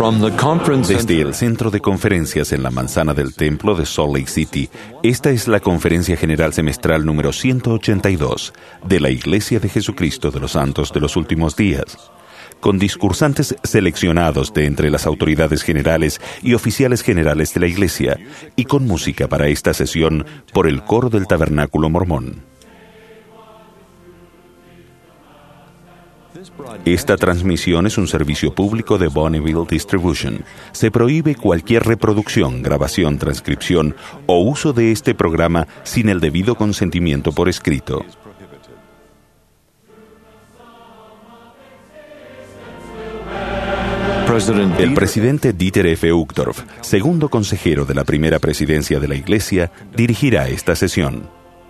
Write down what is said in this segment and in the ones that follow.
Desde el Centro de Conferencias en la Manzana del Templo de Salt Lake City, esta es la Conferencia General Semestral número 182 de la Iglesia de Jesucristo de los Santos de los Últimos Días, con discursantes seleccionados de entre las autoridades generales y oficiales generales de la Iglesia, y con música para esta sesión por el Coro del Tabernáculo Mormón. Esta transmisión es un servicio público de Bonneville Distribution. Se prohíbe cualquier reproducción, grabación, transcripción o uso de este programa sin el debido consentimiento por escrito. El presidente Dieter F. Uchtdorf, segundo consejero de la primera presidencia de la Iglesia, dirigirá esta sesión.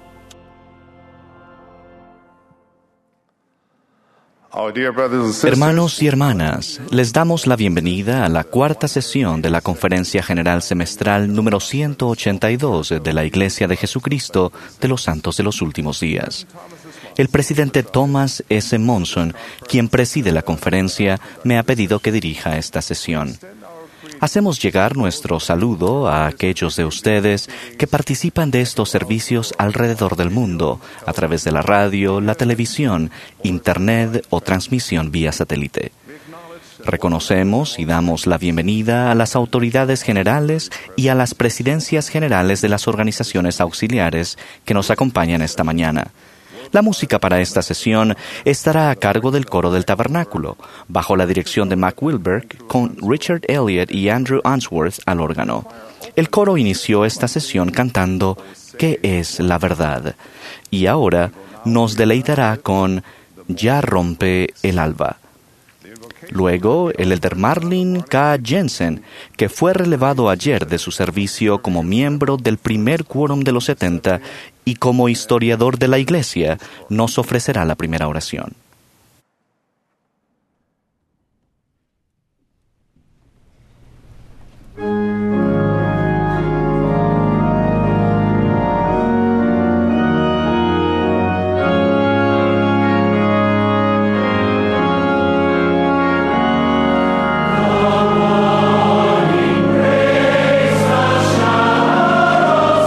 Hermanos y hermanas, les damos la bienvenida a la cuarta sesión de la Conferencia General Semestral número 182 de la Iglesia de Jesucristo de los Santos de los Últimos Días. El presidente Thomas S. Monson, quien preside la conferencia, me ha pedido que dirija esta sesión. Hacemos llegar nuestro saludo a aquellos de ustedes que participan de estos servicios alrededor del mundo, a través de la radio, la televisión, internet o transmisión vía satélite. Reconocemos y damos la bienvenida a las autoridades generales y a las presidencias generales de las organizaciones auxiliares que nos acompañan esta mañana. La música para esta sesión estará a cargo del Coro del Tabernáculo, bajo la dirección de Mac Wilberg, con Richard Elliott y Andrew Answorth al órgano. El coro inició esta sesión cantando ¿Qué es la verdad? Y ahora nos deleitará con Ya rompe el alba. Luego, el elder Marlin K. Jensen, que fue relevado ayer de su servicio como miembro del primer quórum de los 70 y como historiador de la Iglesia, nos ofrecerá la primera oración.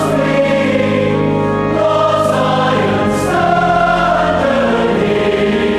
Thank you.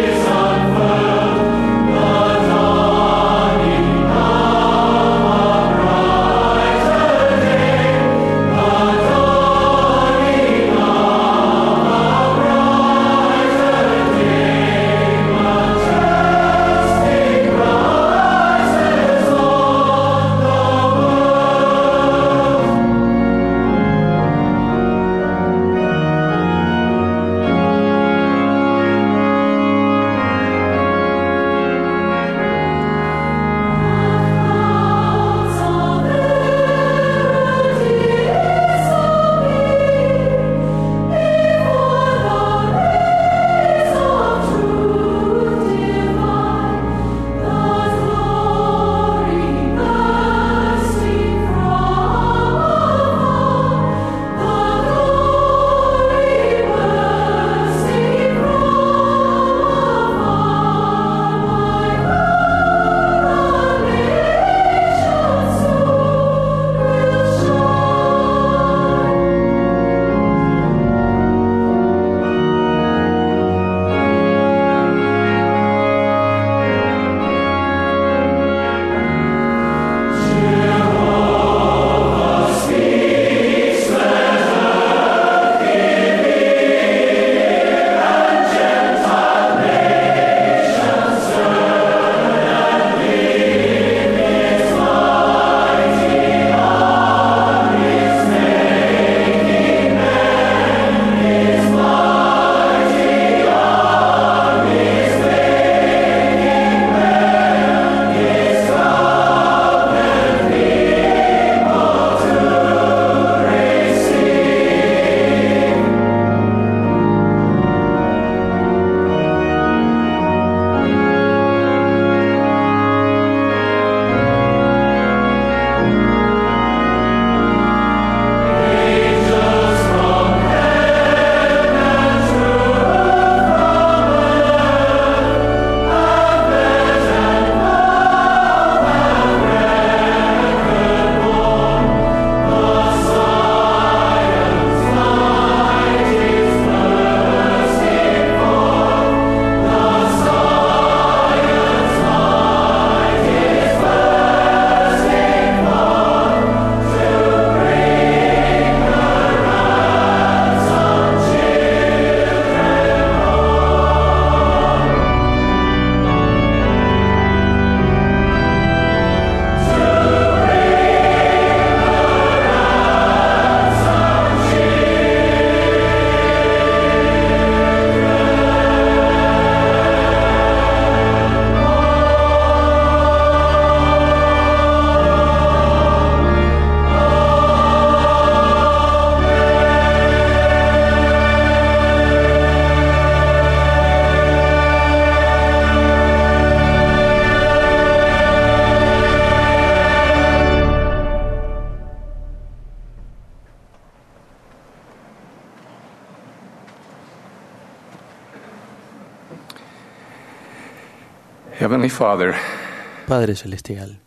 Heavenly Father, Padre Celestial,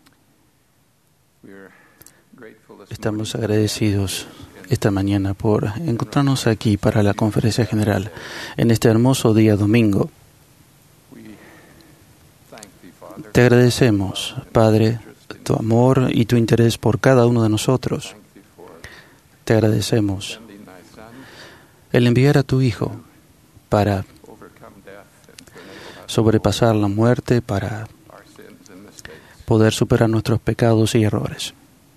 estamos agradecidos esta mañana por encontrarnos aquí para la conferencia general en este hermoso día domingo. Te agradecemos, Padre, tu amor y tu interés por cada uno de nosotros. Te agradecemos el enviar a tu Hijo para sobrepasar la muerte, para poder superar nuestros pecados y errores.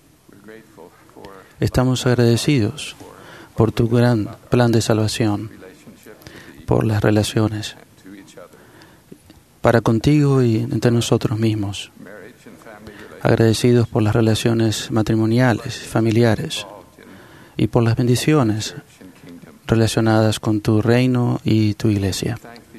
Estamos agradecidos por tu gran plan de salvación, por las relaciones para contigo y entre nosotros mismos. Agradecidos por las relaciones matrimoniales, familiares y por las bendiciones relacionadas con tu reino y tu iglesia.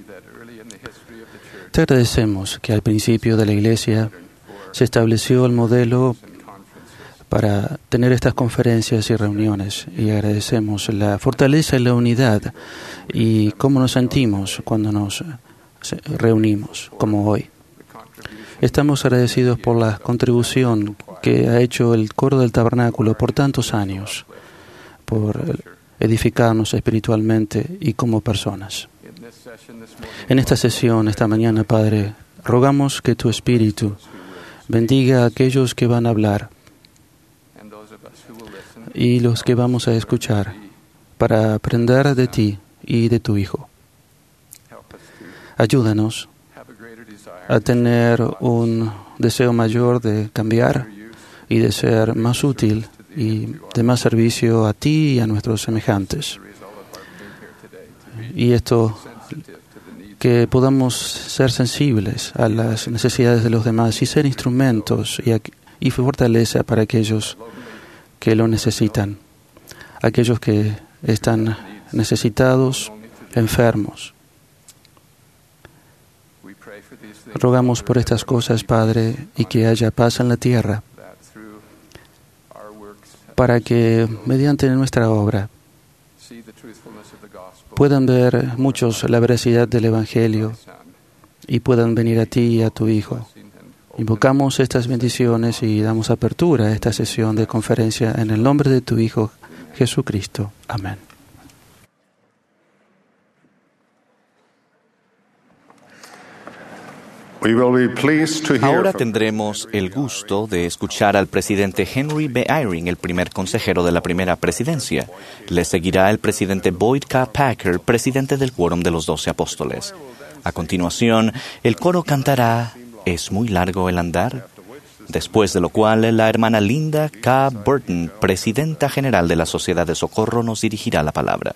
Te agradecemos que al principio de la iglesia se estableció el modelo para tener estas conferencias y reuniones, y agradecemos la fortaleza y la unidad y cómo nos sentimos cuando nos reunimos, como hoy. Estamos agradecidos por la contribución que ha hecho el coro del tabernáculo por tantos años, por edificarnos espiritualmente y como personas. En esta sesión, esta mañana, Padre, rogamos que tu Espíritu bendiga a aquellos que van a hablar y los que vamos a escuchar para aprender de ti y de tu Hijo. Ayúdanos a tener un deseo mayor de cambiar y de ser más útil y de más servicio a ti y a nuestros semejantes. Y esto, que podamos ser sensibles a las necesidades de los demás y ser instrumentos y fortaleza para aquellos que lo necesitan, aquellos que están necesitados, enfermos. Rogamos por estas cosas, Padre, y que haya paz en la tierra, para que mediante nuestra obra puedan ver muchos la veracidad del Evangelio y puedan venir a ti y a tu Hijo. Invocamos estas bendiciones y damos apertura a esta sesión de conferencia en el nombre de tu Hijo, Jesucristo. Amén. Ahora tendremos el gusto de escuchar al presidente Henry B. Eyring, el primer consejero de la primera presidencia. Le seguirá el presidente Boyd K. Packer, presidente del Quórum de los 12 Apóstoles. A continuación, el coro cantará ¿Es muy largo el andar? Después de lo cual, la hermana Linda K. Burton, presidenta general de la Sociedad de Socorro, nos dirigirá la palabra.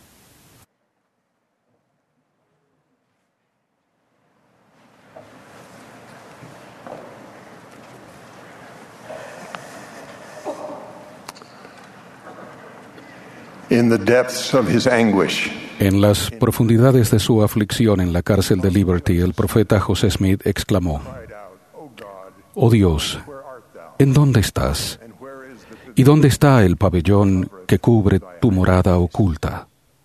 En las profundidades de su aflicción en la cárcel de Liberty, el profeta José Smith exclamó: «Oh Dios, ¿en dónde estás? ¿Y dónde está el pabellón que cubre tu morada oculta?»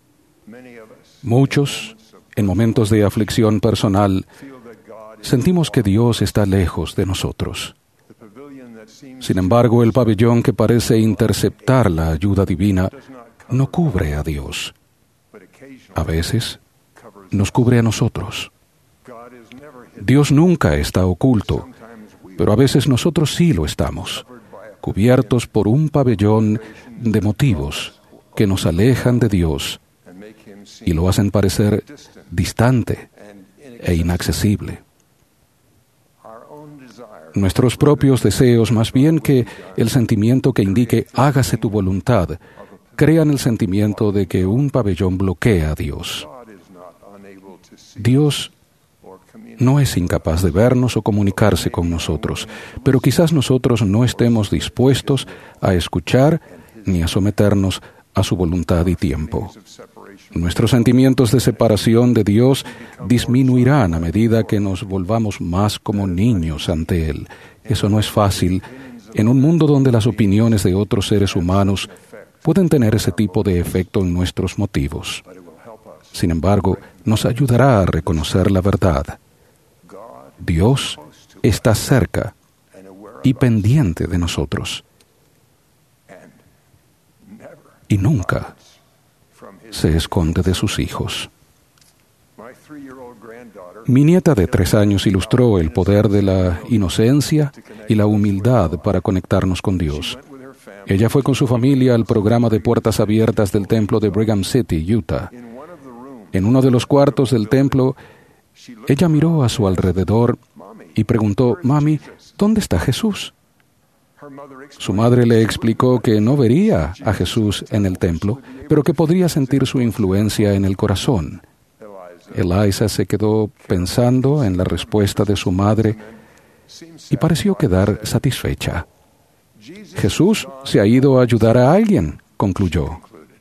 Muchos, en momentos de aflicción personal, sentimos que Dios está lejos de nosotros. Sin embargo, el pabellón que parece interceptar la ayuda divina no cubre a Dios. A veces nos cubre a nosotros. Dios nunca está oculto, pero a veces nosotros sí lo estamos, cubiertos por un pabellón de motivos que nos alejan de Dios y lo hacen parecer distante e inaccesible. Nuestros propios deseos, más bien que el sentimiento que indique «hágase tu voluntad», crean el sentimiento de que un pabellón bloquea a Dios. Dios no es incapaz de vernos o comunicarse con nosotros, pero quizás nosotros no estemos dispuestos a escuchar ni a someternos a su voluntad y tiempo. Nuestros sentimientos de separación de Dios disminuirán a medida que nos volvamos más como niños ante Él. Eso no es fácil en un mundo donde las opiniones de otros seres humanos pueden tener ese tipo de efecto en nuestros motivos. Sin embargo, nos ayudará a reconocer la verdad. Dios está cerca y pendiente de nosotros. Y nunca se esconde de sus hijos. Mi nieta de 3 años ilustró el poder de la inocencia y la humildad para conectarnos con Dios. Ella fue con su familia al programa de puertas abiertas del templo de Brigham City, Utah. En uno de los cuartos del templo, ella miró a su alrededor y preguntó: «Mami, ¿dónde está Jesús?». Su madre le explicó que no vería a Jesús en el templo, pero que podría sentir su influencia en el corazón. Eliza se quedó pensando en la respuesta de su madre y pareció quedar satisfecha. «Jesús se ha ido a ayudar a alguien», concluyó.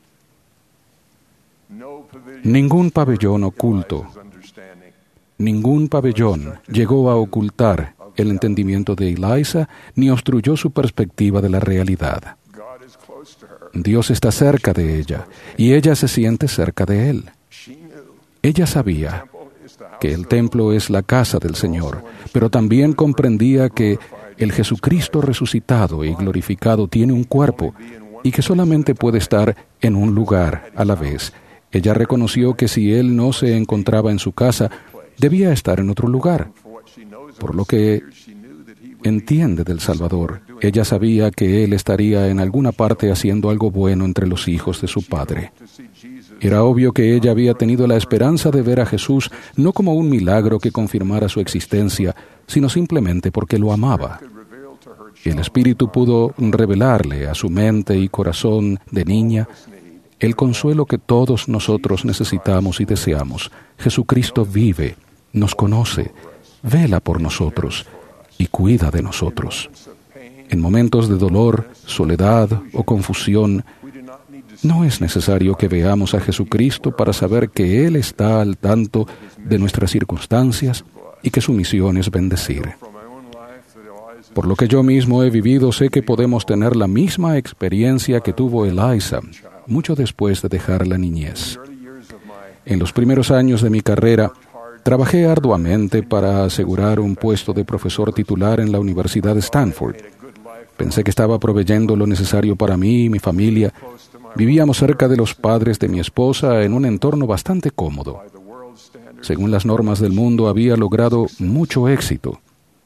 Ningún pabellón oculto, ningún pabellón llegó a ocultar el entendimiento de Eliza ni obstruyó su perspectiva de la realidad. Dios está cerca de ella y ella se siente cerca de Él. Ella sabía que el templo es la casa del Señor, pero también comprendía que el Jesucristo resucitado y glorificado tiene un cuerpo y que solamente puede estar en un lugar a la vez. Ella reconoció que si Él no se encontraba en su casa, debía estar en otro lugar. Por lo que entiende del Salvador, ella sabía que Él estaría en alguna parte haciendo algo bueno entre los hijos de su Padre. Era obvio que ella había tenido la esperanza de ver a Jesús no como un milagro que confirmara su existencia, sino simplemente porque lo amaba. El Espíritu pudo revelarle a su mente y corazón de niña el consuelo que todos nosotros necesitamos y deseamos. Jesucristo vive, nos conoce, vela por nosotros y cuida de nosotros. En momentos de dolor, soledad o confusión, no es necesario que veamos a Jesucristo para saber que Él está al tanto de nuestras circunstancias y que su misión es bendecir. Por lo que yo mismo he vivido, sé que podemos tener la misma experiencia que tuvo Eliza, mucho después de dejar la niñez. En los primeros años de mi carrera, trabajé arduamente para asegurar un puesto de profesor titular en la Universidad de Stanford. Pensé que estaba proveyendo lo necesario para mí y mi familia. Vivíamos cerca de los padres de mi esposa en un entorno bastante cómodo. Según las normas del mundo, había logrado mucho éxito.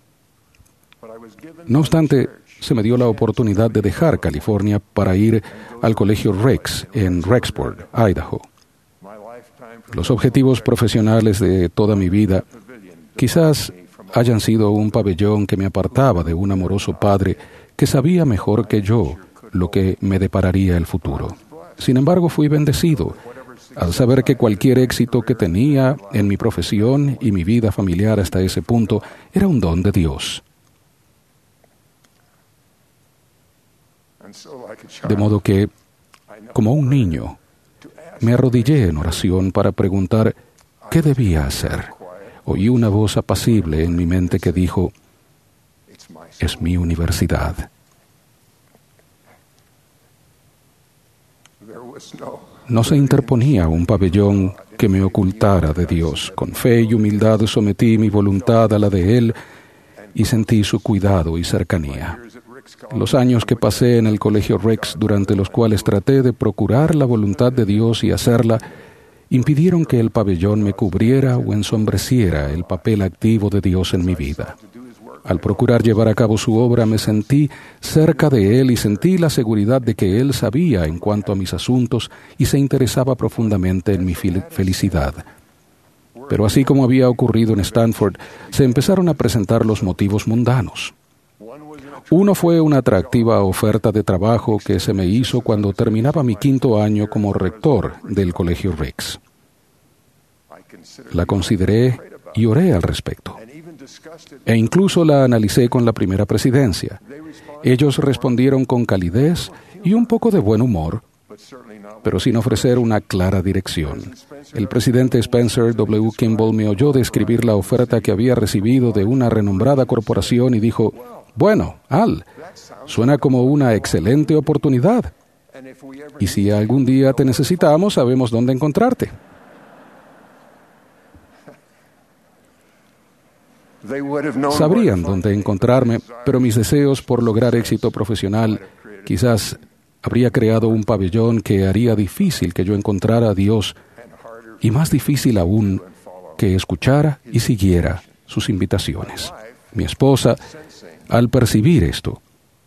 No obstante, se me dio la oportunidad de dejar California para ir al Colegio Rex en Rexburg, Idaho. Los objetivos profesionales de toda mi vida quizás hayan sido un pabellón que me apartaba de un amoroso padre que sabía mejor que yo lo que me depararía el futuro. Sin embargo, fui bendecido al saber que cualquier éxito que tenía en mi profesión y mi vida familiar hasta ese punto era un don de Dios. De modo que, como un niño, me arrodillé en oración para preguntar qué debía hacer. Oí una voz apacible en mi mente que dijo: «Es mi universidad». No se interponía un pabellón que me ocultara de Dios. Con fe y humildad sometí mi voluntad a la de Él y sentí su cuidado y cercanía. Los años que pasé en el Colegio Rex, durante los cuales traté de procurar la voluntad de Dios y hacerla, impidieron que el pabellón me cubriera o ensombreciera el papel activo de Dios en mi vida. Al procurar llevar a cabo su obra, me sentí cerca de Él y sentí la seguridad de que Él sabía en cuanto a mis asuntos y se interesaba profundamente en mi felicidad. Pero así como había ocurrido en Stanford, se empezaron a presentar los motivos mundanos. Uno fue una atractiva oferta de trabajo que se me hizo cuando terminaba mi 5º año como rector del Colegio Rex. La consideré y oré al respecto. E incluso la analicé con la primera presidencia. Ellos respondieron con calidez y un poco de buen humor, pero sin ofrecer una clara dirección. El presidente Spencer W. Kimball me oyó describir la oferta que había recibido de una renombrada corporación y dijo: «Bueno, Al, suena como una excelente oportunidad. Y si algún día te necesitamos, sabemos dónde encontrarte». Sabrían dónde encontrarme, pero mis deseos por lograr éxito profesional quizás habría creado un pabellón que haría difícil que yo encontrara a Dios y más difícil aún que escuchara y siguiera sus invitaciones. Mi esposa, al percibir esto,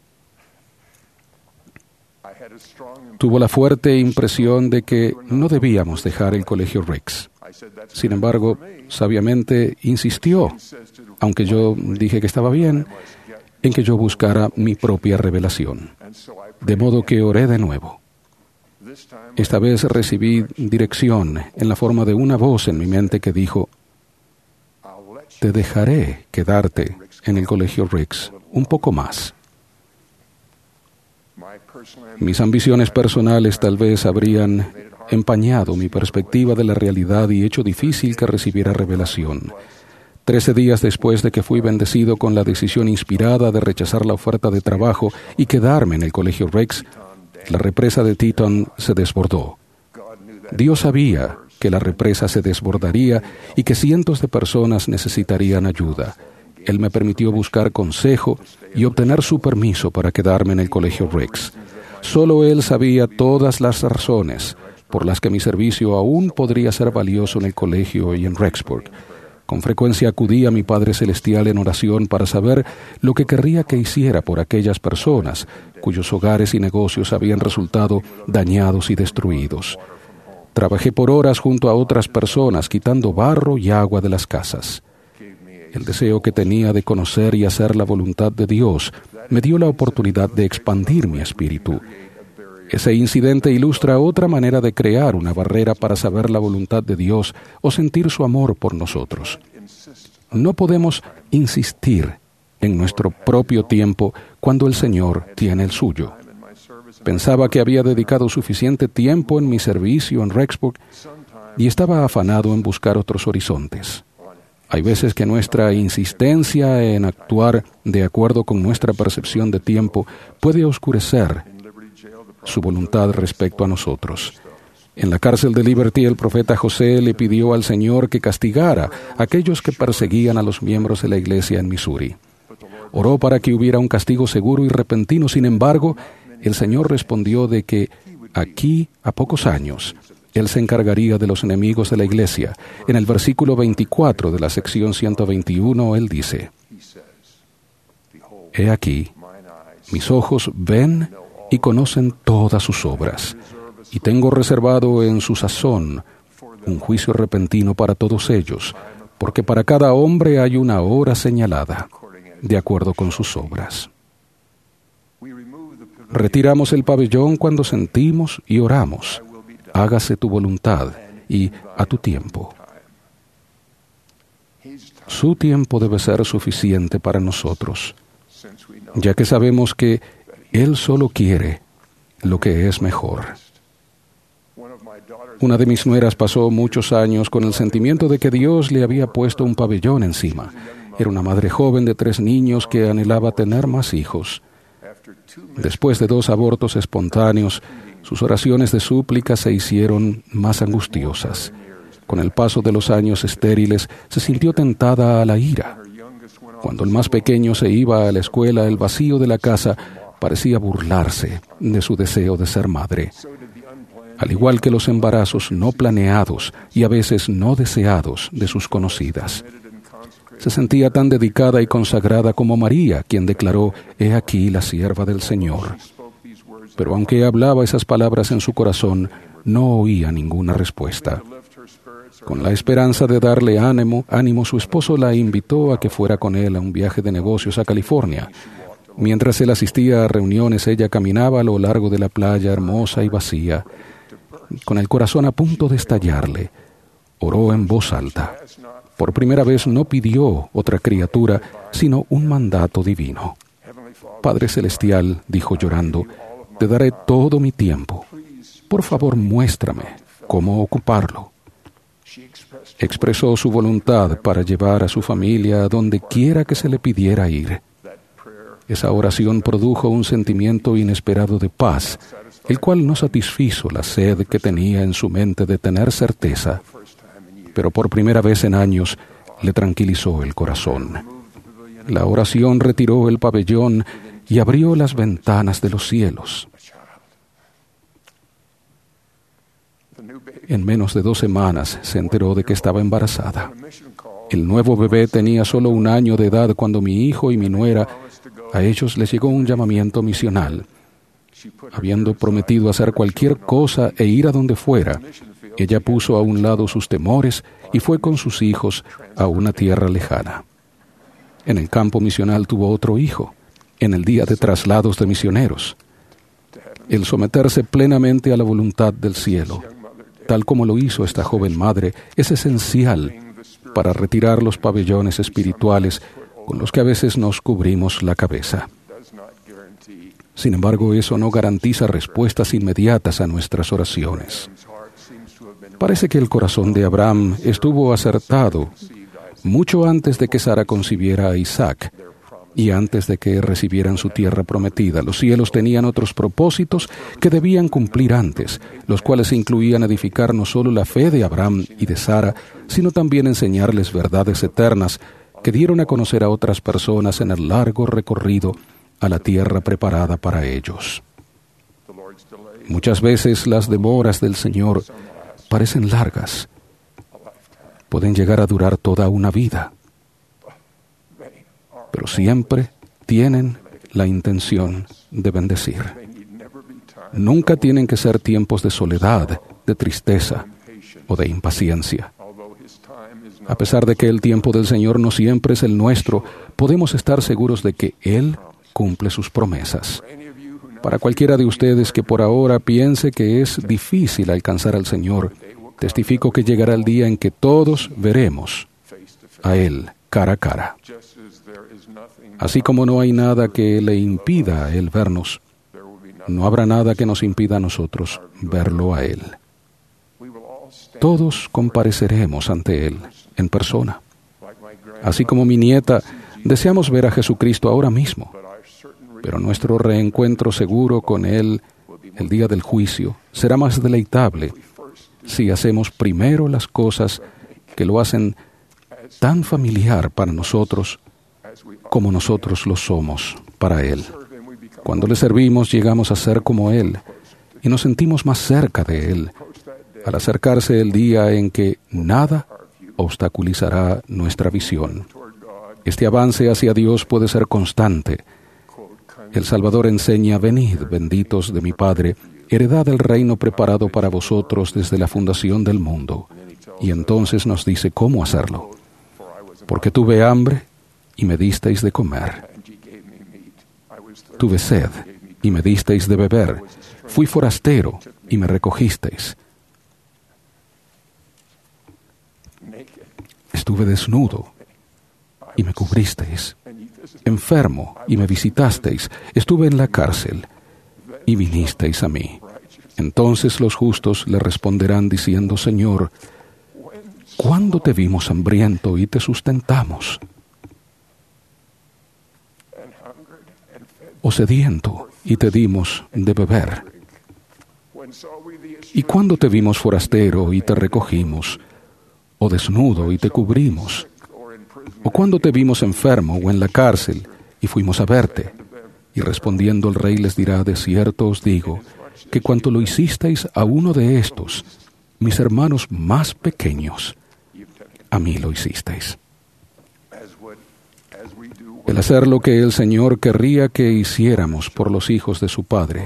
tuvo la fuerte impresión de que no debíamos dejar el Colegio Ricks. Sin embargo, sabiamente insistió, aunque yo dije que estaba bien, en que yo buscara mi propia revelación. De modo que oré de nuevo. Esta vez recibí dirección en la forma de una voz en mi mente que dijo: te dejaré quedarte en el Colegio Ricks un poco más. Mis ambiciones personales tal vez habrían empañado mi perspectiva de la realidad y hecho difícil que recibiera revelación. 13 días después de que fui bendecido con la decisión inspirada de rechazar la oferta de trabajo y quedarme en el Colegio Ricks, la represa de Teton se desbordó. Dios sabía que la represa se desbordaría y que cientos de personas necesitarían ayuda. Él me permitió buscar consejo y obtener su permiso para quedarme en el Colegio Ricks. Solo Él sabía todas las razones por las que mi servicio aún podría ser valioso en el colegio y en Rexburg. Con frecuencia acudí a mi Padre Celestial en oración para saber lo que querría que hiciera por aquellas personas cuyos hogares y negocios habían resultado dañados y destruidos. Trabajé por horas junto a otras personas quitando barro y agua de las casas. El deseo que tenía de conocer y hacer la voluntad de Dios me dio la oportunidad de expandir mi espíritu. Ese incidente ilustra otra manera de crear una barrera para saber la voluntad de Dios o sentir su amor por nosotros. No podemos insistir en nuestro propio tiempo cuando el Señor tiene el suyo. Pensaba que había dedicado suficiente tiempo en mi servicio en Rexburg y estaba afanado en buscar otros horizontes. Hay veces que nuestra insistencia en actuar de acuerdo con nuestra percepción de tiempo puede oscurecer su voluntad respecto a nosotros. En la cárcel de Liberty, el profeta José le pidió al Señor que castigara a aquellos que perseguían a los miembros de la iglesia en Missouri. Oró para que hubiera un castigo seguro y repentino. Sin embargo, el Señor respondió de que aquí, a pocos años, Él se encargaría de los enemigos de la iglesia. En el versículo 24 de la sección 121, Él dice: He aquí, mis ojos ven y conocen todas sus obras, y tengo reservado en su sazón un juicio repentino para todos ellos, porque para cada hombre hay una hora señalada, de acuerdo con sus obras. Retiramos el pabellón cuando sentimos y oramos: hágase tu voluntad y a tu tiempo. Su tiempo debe ser suficiente para nosotros, ya que sabemos que Él solo quiere lo que es mejor. Una de mis nueras pasó muchos años con el sentimiento de que Dios le había puesto un pabellón encima. Era una madre joven de 3 niños que anhelaba tener más hijos. Después de 2 abortos espontáneos, sus oraciones de súplica se hicieron más angustiosas. Con el paso de los años estériles, se sintió tentada a la ira. Cuando el más pequeño se iba a la escuela, el vacío de la casa parecía burlarse de su deseo de ser madre. Al igual que los embarazos no planeados y a veces no deseados de sus conocidas. Se sentía tan dedicada y consagrada como María, quien declaró: «He aquí la sierva del Señor». Pero aunque hablaba esas palabras en su corazón, no oía ninguna respuesta. Con la esperanza de darle ánimo, su esposo la invitó a que fuera con él a un viaje de negocios a California. Mientras él asistía a reuniones, ella caminaba a lo largo de la playa hermosa y vacía. Con el corazón a punto de estallarle, oró en voz alta. Por primera vez no pidió otra criatura, sino un mandato divino. «Padre Celestial», dijo llorando, «te daré todo mi tiempo. Por favor, muéstrame cómo ocuparlo». Expresó su voluntad para llevar a su familia a donde quiera que se le pidiera ir. Esa oración produjo un sentimiento inesperado de paz, el cual no satisfizo la sed que tenía en su mente de tener certeza, pero por primera vez en años le tranquilizó el corazón. La oración retiró el pabellón y abrió las ventanas de los cielos. En menos de 2 semanas se enteró de que estaba embarazada. El nuevo bebé tenía solo 1 año de edad cuando mi hijo y mi nuera, a ellos les llegó un llamamiento misional. Habiendo prometido hacer cualquier cosa e ir a donde fuera, ella puso a un lado sus temores y fue con sus hijos a una tierra lejana. En el campo misional tuvo otro hijo, en el día de traslados de misioneros. El someterse plenamente a la voluntad del cielo, tal como lo hizo esta joven madre, es esencial para retirar los pabellones espirituales con los que a veces nos cubrimos la cabeza. Sin embargo, eso no garantiza respuestas inmediatas a nuestras oraciones. Parece que el corazón de Abraham estuvo acertado mucho antes de que Sara concibiera a Isaac y antes de que recibieran su tierra prometida. Los cielos tenían otros propósitos que debían cumplir antes, los cuales incluían edificar no solo la fe de Abraham y de Sara, sino también enseñarles verdades eternas que dieron a conocer a otras personas en el largo recorrido a la tierra preparada para ellos. Muchas veces las demoras del Señor parecen largas. Pueden llegar a durar toda una vida, pero siempre tienen la intención de bendecir. Nunca tienen que ser tiempos de soledad, de tristeza o de impaciencia. A pesar de que el tiempo del Señor no siempre es el nuestro, podemos estar seguros de que Él cumple sus promesas. Para cualquiera de ustedes que por ahora piense que es difícil alcanzar al Señor, testifico que llegará el día en que todos veremos a Él cara a cara. Así como no hay nada que le impida a Él vernos, no habrá nada que nos impida a nosotros verlo a Él. Todos compareceremos ante Él en persona. Así como mi nieta, deseamos ver a Jesucristo ahora mismo, pero nuestro reencuentro seguro con Él el día del juicio será más deleitable si hacemos primero las cosas que lo hacen tan familiar para nosotros como nosotros lo somos para Él. Cuando le servimos, llegamos a ser como Él y nos sentimos más cerca de Él, al acercarse el día en que nada obstaculizará nuestra visión. Este avance hacia Dios puede ser constante. El Salvador enseña: venid, benditos de mi Padre, heredad del reino preparado para vosotros desde la fundación del mundo. Y entonces nos dice cómo hacerlo. Porque tuve hambre y me disteis de comer. Tuve sed y me disteis de beber. Fui forastero y me recogisteis. Estuve desnudo y me cubristeis. Enfermo y me visitasteis. Estuve en la cárcel y vinisteis a mí. Entonces los justos le responderán diciendo: Señor, ¿cuándo te vimos hambriento y te sustentamos? ¿O sediento y te dimos de beber? ¿Y cuándo te vimos forastero y te recogimos? ¿O desnudo y te cubrimos? ¿O cuándo te vimos enfermo o en la cárcel y fuimos a verte? Y respondiendo el rey les dirá: de cierto os digo, que cuanto lo hicisteis a uno de estos, mis hermanos más pequeños, a mí lo hicisteis. El hacer lo que el Señor querría que hiciéramos por los hijos de su Padre,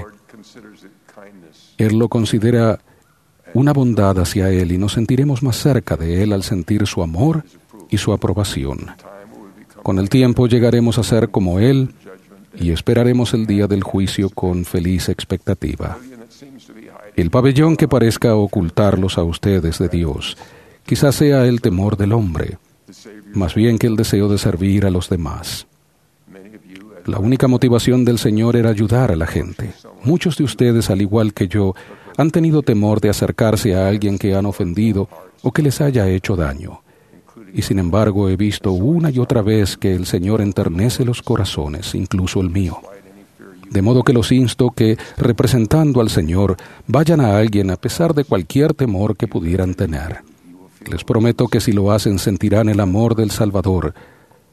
Él lo considera una bondad hacia Él y nos sentiremos más cerca de Él al sentir su amor y su aprobación. Con el tiempo llegaremos a ser como Él y esperaremos el día del juicio con feliz expectativa. El pabellón que parezca ocultarlos a ustedes de Dios quizás sea el temor del hombre, más bien que el deseo de servir a los demás. La única motivación del Señor era ayudar a la gente. Muchos de ustedes, al igual que yo, han tenido temor de acercarse a alguien que han ofendido o que les haya hecho daño. Y sin embargo he visto una y otra vez que el Señor enternece los corazones, incluso el mío. De modo que los insto que, representando al Señor, vayan a alguien a pesar de cualquier temor que pudieran tener. Les prometo que si lo hacen sentirán el amor del Salvador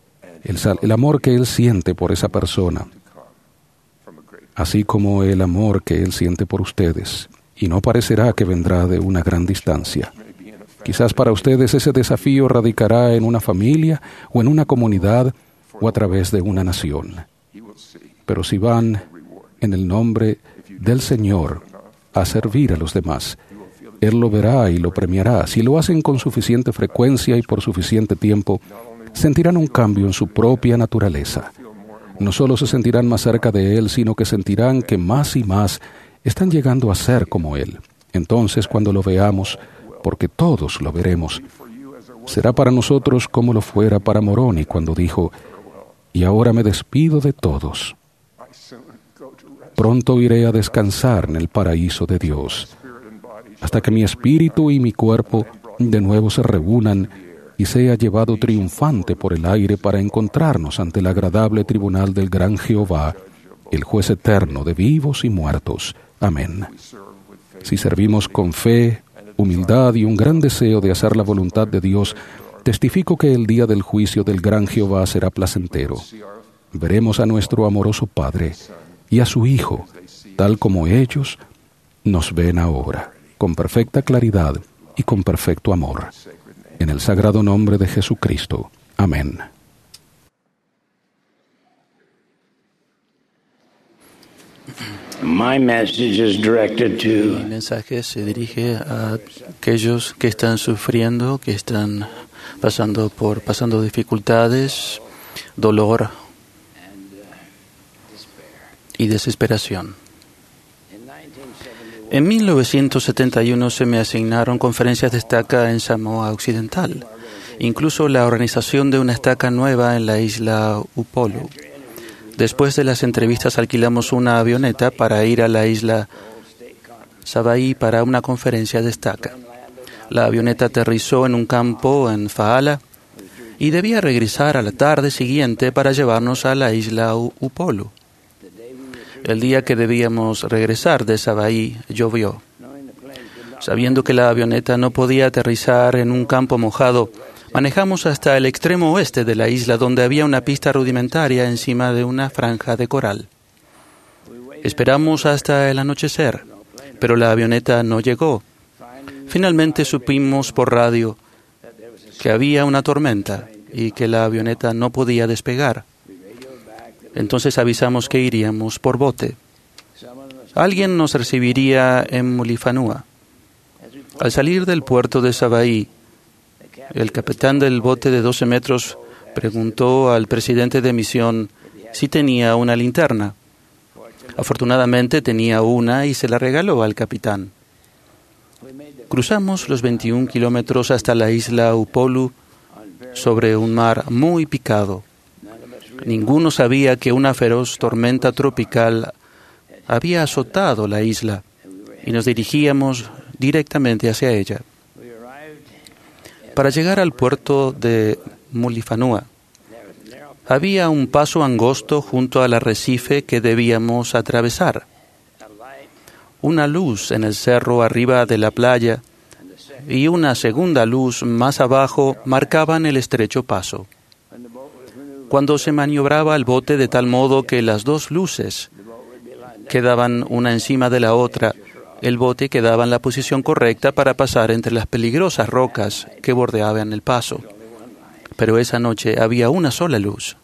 el amor que Él siente por esa persona, así como el amor que Él siente por ustedes, y no parecerá que vendrá de una gran distancia. Quizás para ustedes ese desafío radicará en una familia o en una comunidad o a través de una nación. Pero si van en el nombre del Señor a servir a los demás, Él lo verá y lo premiará. Si lo hacen con suficiente frecuencia y por suficiente tiempo, sentirán un cambio en su propia naturaleza. No solo se sentirán más cerca de Él, sino que sentirán que más y más están llegando a ser como Él. Entonces, cuando lo veamos, porque todos lo veremos, será para nosotros como lo fuera para Moroni cuando dijo: «Y ahora me despido de todos. Pronto iré a descansar en el paraíso de Dios, hasta que mi espíritu y mi cuerpo de nuevo se reúnan y sea llevado triunfante por el aire para encontrarnos ante el agradable tribunal del gran Jehová, el juez eterno de vivos y muertos. Amén». Si servimos con fe, humildad y un gran deseo de hacer la voluntad de Dios, testifico que el día del juicio del gran Jehová será placentero. Veremos a nuestro amoroso Padre y a su Hijo, tal como ellos nos ven ahora, con perfecta claridad y con perfecto amor. En el sagrado nombre de Jesucristo. Amén. My message is directed to Mi mensaje se dirige a aquellos que están sufriendo, que están pasando dificultades, dolor y desesperación. En 1971 se me asignaron conferencias de estaca en Samoa Occidental, incluso la organización de una estaca nueva en la isla Upolu. Después de las entrevistas alquilamos una avioneta para ir a la isla Savaii para una conferencia de estaca. La avioneta aterrizó en un campo en Faala y debía regresar a la tarde siguiente para llevarnos a la isla Upolu. El día que debíamos regresar de Savaii llovió. Sabiendo que la avioneta no podía aterrizar en un campo mojado, manejamos hasta el extremo oeste de la isla, donde había una pista rudimentaria encima de una franja de coral. Esperamos hasta el anochecer, pero la avioneta no llegó. Finalmente supimos por radio que había una tormenta y que la avioneta no podía despegar. Entonces avisamos que iríamos por bote. Alguien nos recibiría en Mulifanua. Al salir del puerto de Savaii, el capitán del bote de 12 metros preguntó al presidente de misión si tenía una linterna. Afortunadamente tenía una y se la regaló al capitán. Cruzamos los 21 kilómetros hasta la isla Upolu sobre un mar muy picado. Ninguno sabía que una feroz tormenta tropical había azotado la isla y nos dirigíamos directamente hacia ella. Para llegar al puerto de Mulifanua, había un paso angosto junto al arrecife que debíamos atravesar. Una luz en el cerro arriba de la playa y una segunda luz más abajo marcaban el estrecho paso. Cuando se maniobraba el bote de tal modo que las dos luces quedaban una encima de la otra, el bote quedaba en la posición correcta para pasar entre las peligrosas rocas que bordeaban el paso. Pero esa noche había una sola luz.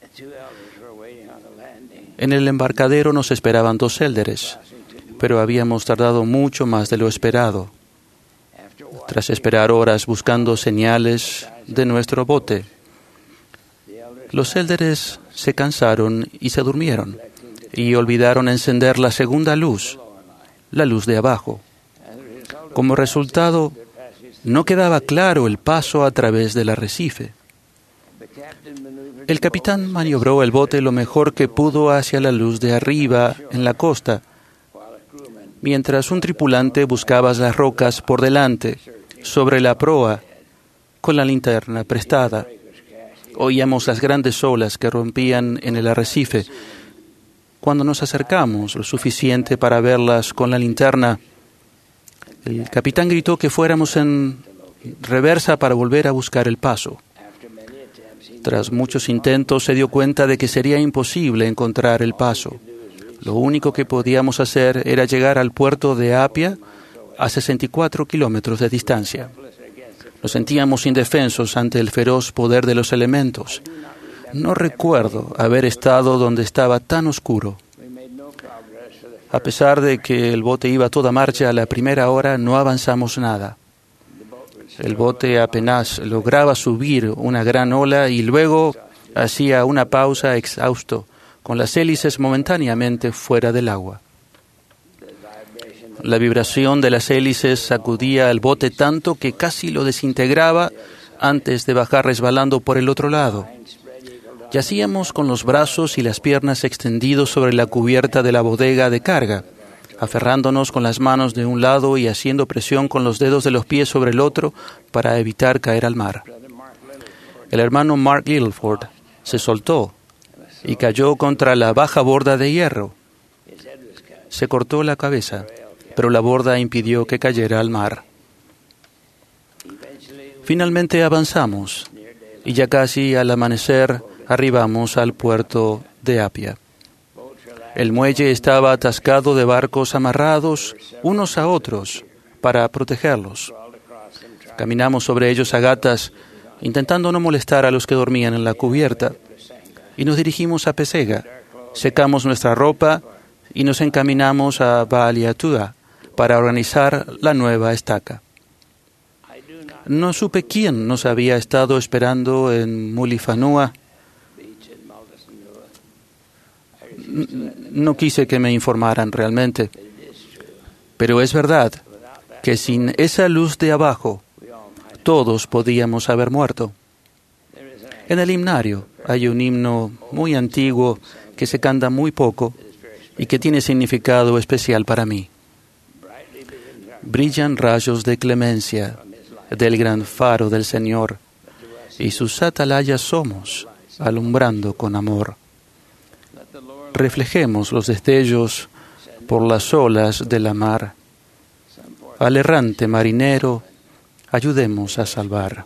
En el embarcadero nos esperaban 2 élderes, pero habíamos tardado mucho más de lo esperado. Tras esperar horas buscando señales de nuestro bote, los élderes se cansaron y se durmieron, y olvidaron encender la segunda luz, la luz de abajo. Como resultado, no quedaba claro el paso a través del arrecife. El capitán maniobró el bote lo mejor que pudo hacia la luz de arriba en la costa, mientras un tripulante buscaba las rocas por delante, sobre la proa, con la linterna prestada. Oíamos las grandes olas que rompían en el arrecife. Cuando nos acercamos lo suficiente para verlas con la linterna, el capitán gritó que fuéramos en reversa para volver a buscar el paso. Tras muchos intentos se dio cuenta de que sería imposible encontrar el paso. Lo único que podíamos hacer era llegar al puerto de Apia a 64 kilómetros de distancia. Nos sentíamos indefensos ante el feroz poder de los elementos. No recuerdo haber estado donde estaba tan oscuro. A pesar de que el bote iba a toda marcha a la primera hora, no avanzamos nada. El bote apenas lograba subir una gran ola y luego hacía una pausa exhausto, con las hélices momentáneamente fuera del agua. La vibración de las hélices sacudía el bote tanto que casi lo desintegraba antes de bajar resbalando por el otro lado. Yacíamos con los brazos y las piernas extendidos sobre la cubierta de la bodega de carga, aferrándonos con las manos de un lado y haciendo presión con los dedos de los pies sobre el otro para evitar caer al mar. El hermano Mark Littleford se soltó y cayó contra la baja borda de hierro. Se cortó la cabeza, pero la borda impidió que cayera al mar. Finalmente avanzamos y ya casi al amanecer arribamos al puerto de Apia. El muelle estaba atascado de barcos amarrados unos a otros para protegerlos. Caminamos sobre ellos a gatas, intentando no molestar a los que dormían en la cubierta, y nos dirigimos a Pesega. Secamos nuestra ropa y nos encaminamos a Vaaliatua para organizar la nueva estaca. No supe quién nos había estado esperando en Mulifanua. No quise que me informaran realmente, pero es verdad que sin esa luz de abajo, todos podíamos haber muerto. En el himnario hay un himno muy antiguo que se canta muy poco y que tiene significado especial para mí. Brillan rayos de clemencia del gran faro del Señor, y sus atalayas somos, alumbrando con amor. Reflejemos los destellos por las olas de la mar. Al errante marinero, ayudemos a salvar.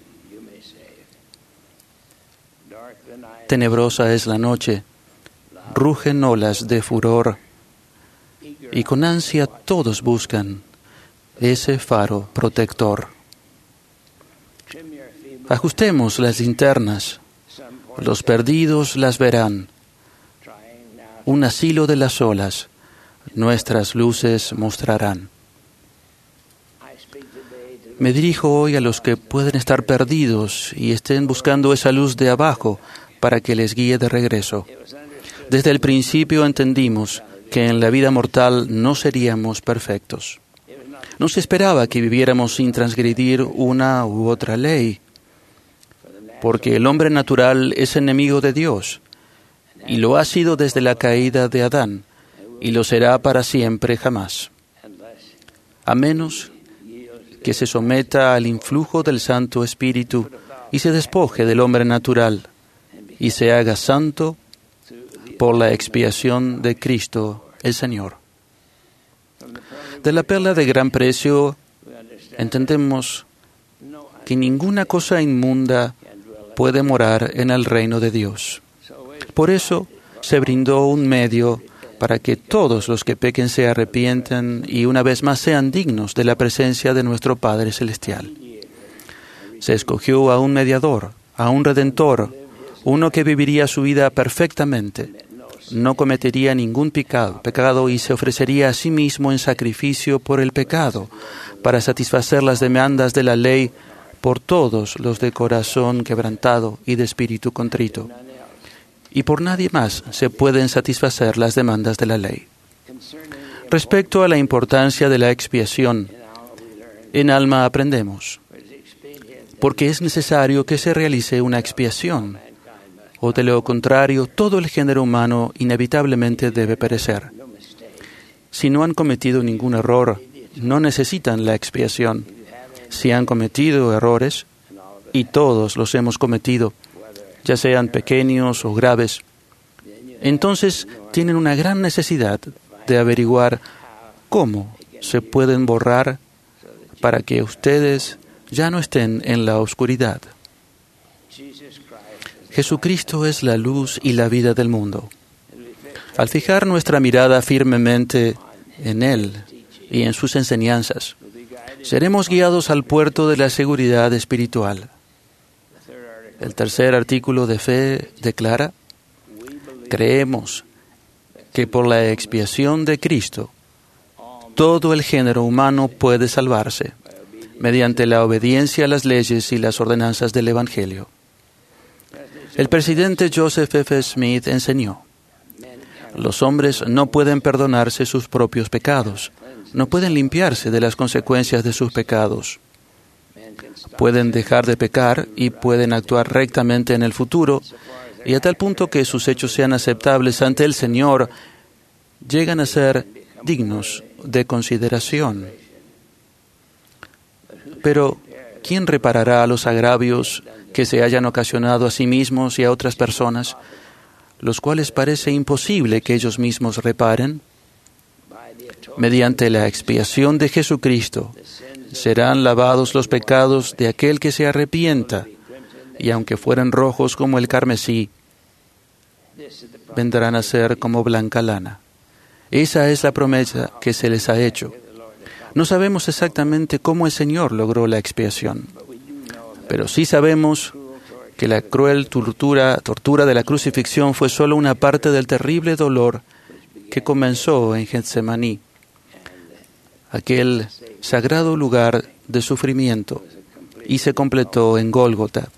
Tenebrosa es la noche, rugen olas de furor, y con ansia todos buscan ese faro protector. Ajustemos las linternas, los perdidos las verán. Un asilo de las olas, nuestras luces mostrarán. Me dirijo hoy a los que pueden estar perdidos y estén buscando esa luz de abajo para que les guíe de regreso. Desde el principio entendimos que en la vida mortal no seríamos perfectos. No se esperaba que viviéramos sin transgredir una u otra ley, porque el hombre natural es enemigo de Dios, y lo ha sido desde la caída de Adán, y lo será para siempre jamás, a menos que se someta al influjo del Santo Espíritu y se despoje del hombre natural, y se haga santo por la expiación de Cristo el Señor. De la perla de gran precio entendemos que ninguna cosa inmunda puede morar en el reino de Dios. Por eso se brindó un medio para que todos los que pequen se arrepientan y una vez más sean dignos de la presencia de nuestro Padre Celestial. Se escogió a un mediador, a un redentor, uno que viviría su vida perfectamente, no cometería ningún pecado y se ofrecería a sí mismo en sacrificio por el pecado, para satisfacer las demandas de la ley por todos los de corazón quebrantado y de espíritu contrito. Y por nadie más se pueden satisfacer las demandas de la ley. Respecto a la importancia de la expiación, en Alma aprendemos, porque es necesario que se realice una expiación, o de lo contrario, todo el género humano inevitablemente debe perecer. Si no han cometido ningún error, no necesitan la expiación. Si han cometido errores, y todos los hemos cometido, ya sean pequeños o graves, entonces tienen una gran necesidad de averiguar cómo se pueden borrar para que ustedes ya no estén en la oscuridad. Jesucristo es la luz y la vida del mundo. Al fijar nuestra mirada firmemente en Él y en sus enseñanzas, seremos guiados al puerto de la seguridad espiritual. El tercer artículo de fe declara: creemos que por la expiación de Cristo, todo el género humano puede salvarse mediante la obediencia a las leyes y las ordenanzas del Evangelio. El presidente Joseph F. Smith enseñó: los hombres no pueden perdonarse sus propios pecados, no pueden limpiarse de las consecuencias de sus pecados. Pueden dejar de pecar y pueden actuar rectamente en el futuro, y a tal punto que sus hechos sean aceptables ante el Señor, llegan a ser dignos de consideración. Pero, ¿quién reparará los agravios que se hayan ocasionado a sí mismos y a otras personas, los cuales parece imposible que ellos mismos reparen? Mediante la expiación de Jesucristo, serán lavados los pecados de aquel que se arrepienta, y aunque fueran rojos como el carmesí, vendrán a ser como blanca lana. Esa es la promesa que se les ha hecho. No sabemos exactamente cómo el Señor logró la expiación, pero sí sabemos que la cruel tortura de la crucifixión fue solo una parte del terrible dolor que comenzó en Getsemaní, aquel sagrado lugar de sufrimiento, y se completó en Gólgota.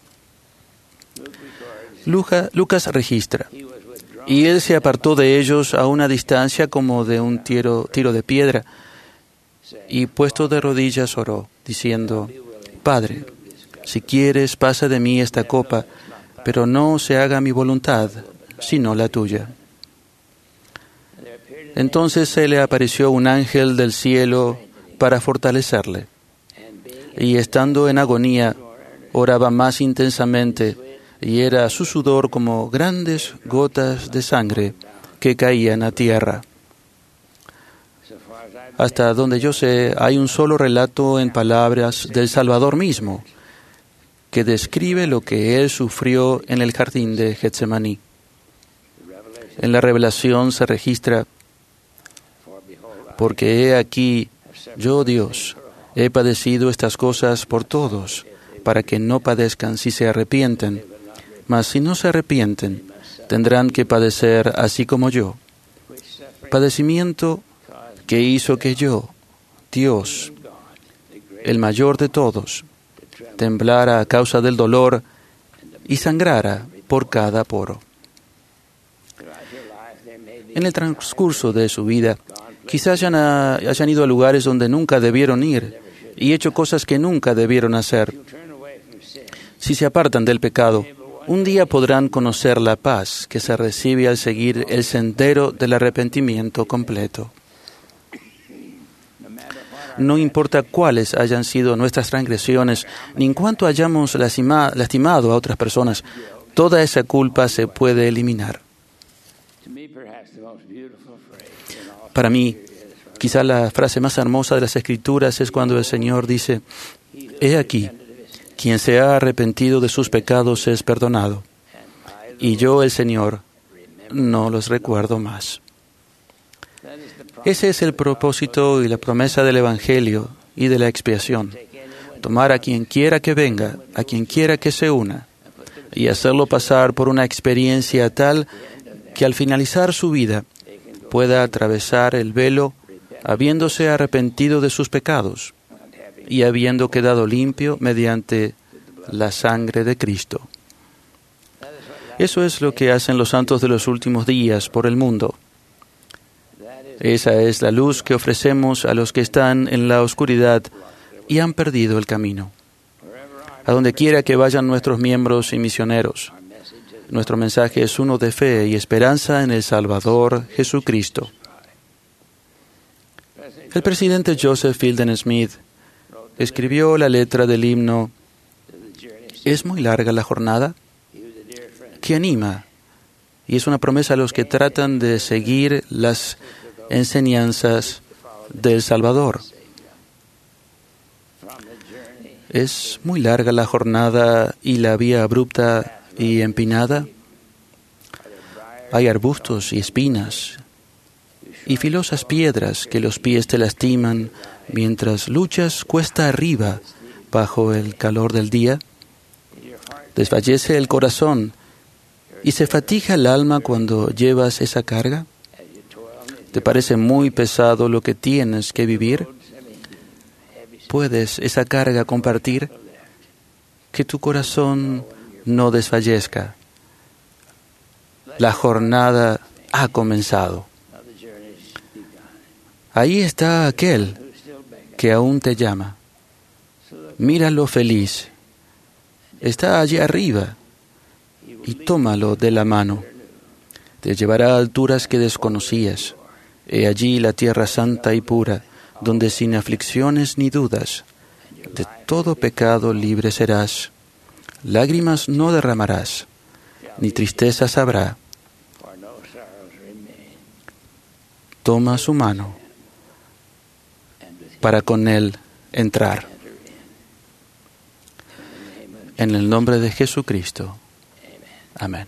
Lucas registra: y él se apartó de ellos a una distancia como de un tiro de piedra, y puesto de rodillas oró, diciendo: Padre, si quieres, pasa de mí esta copa, pero no se haga mi voluntad, sino la tuya. Entonces se le apareció un ángel del cielo para fortalecerle, y estando en agonía, oraba más intensamente, y era su sudor como grandes gotas de sangre que caían a tierra. Hasta donde yo sé, hay un solo relato en palabras del Salvador mismo que describe lo que Él sufrió en el jardín de Getsemaní. En la Revelación se registra: porque he aquí, yo Dios, he padecido estas cosas por todos, para que no padezcan si se arrepienten, mas si no se arrepienten, tendrán que padecer así como yo. Padecimiento que hizo que yo, Dios, el mayor de todos, temblara a causa del dolor y sangrara por cada poro. En el transcurso de su vida, quizás hayan ido a lugares donde nunca debieron ir y hecho cosas que nunca debieron hacer. Si se apartan del pecado, un día podrán conocer la paz que se recibe al seguir el sendero del arrepentimiento completo. No importa cuáles hayan sido nuestras transgresiones, ni en cuánto hayamos lastimado a otras personas, toda esa culpa se puede eliminar. Para mí, quizá la frase más hermosa de las Escrituras es cuando el Señor dice: He aquí, quien se ha arrepentido de sus pecados es perdonado, y yo, el Señor, no los recuerdo más. Ese es el propósito y la promesa del Evangelio y de la expiación: tomar a quien quiera que venga, a quien quiera que se una, y hacerlo pasar por una experiencia tal que al finalizar su vida pueda atravesar el velo habiéndose arrepentido de sus pecados y habiendo quedado limpio mediante la sangre de Cristo. Eso es lo que hacen los santos de los últimos días por el mundo. Esa es la luz que ofrecemos a los que están en la oscuridad y han perdido el camino. A donde quiera que vayan nuestros miembros y misioneros, nuestro mensaje es uno de fe y esperanza en el Salvador Jesucristo. El presidente Joseph Fielding Smith escribió la letra del himno ¿Es muy larga la jornada?, que anima y es una promesa a los que tratan de seguir las enseñanzas del Salvador. Es muy larga la jornada y la vía abrupta y empinada. Hay arbustos y espinas y filosas piedras que los pies te lastiman mientras luchas cuesta arriba bajo el calor del día. Desfallece el corazón y se fatiga el alma cuando llevas esa carga. ¿Te parece muy pesado lo que tienes que vivir? ¿Puedes esa carga compartir? Que tu corazón no desfallezca. La jornada ha comenzado. Ahí está aquel que aún te llama. Míralo feliz. Está allí arriba y tómalo de la mano. Te llevará a alturas que desconocías. He allí la tierra santa y pura, donde sin aflicciones ni dudas, de todo pecado libre serás. Lágrimas no derramarás, ni tristezas habrá. Toma su mano para con él entrar. En el nombre de Jesucristo. Amén.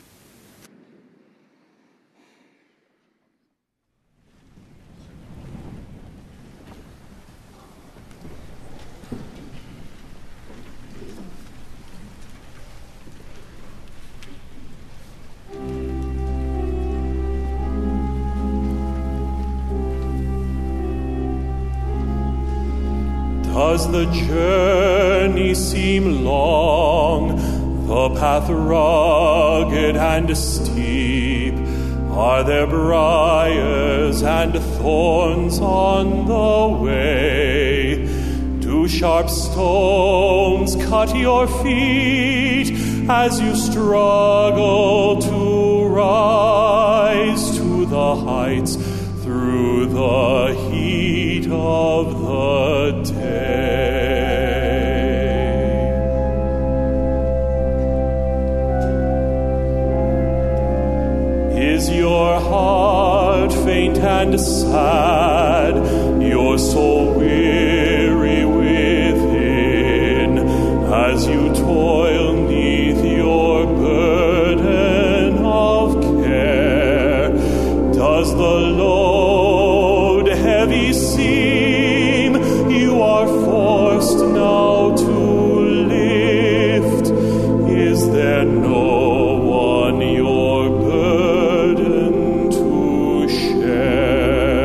Does the journey seem long, the path rugged and steep? Are there briars and thorns on the way? Do sharp stones cut your feet as you struggle to rise to the heights through the heat of the day? Is your heart faint and sad, your soul weary within, as you toil neath your burden of care? Does the load heavy seem you are forced now to lift? Is there no one your burden to share?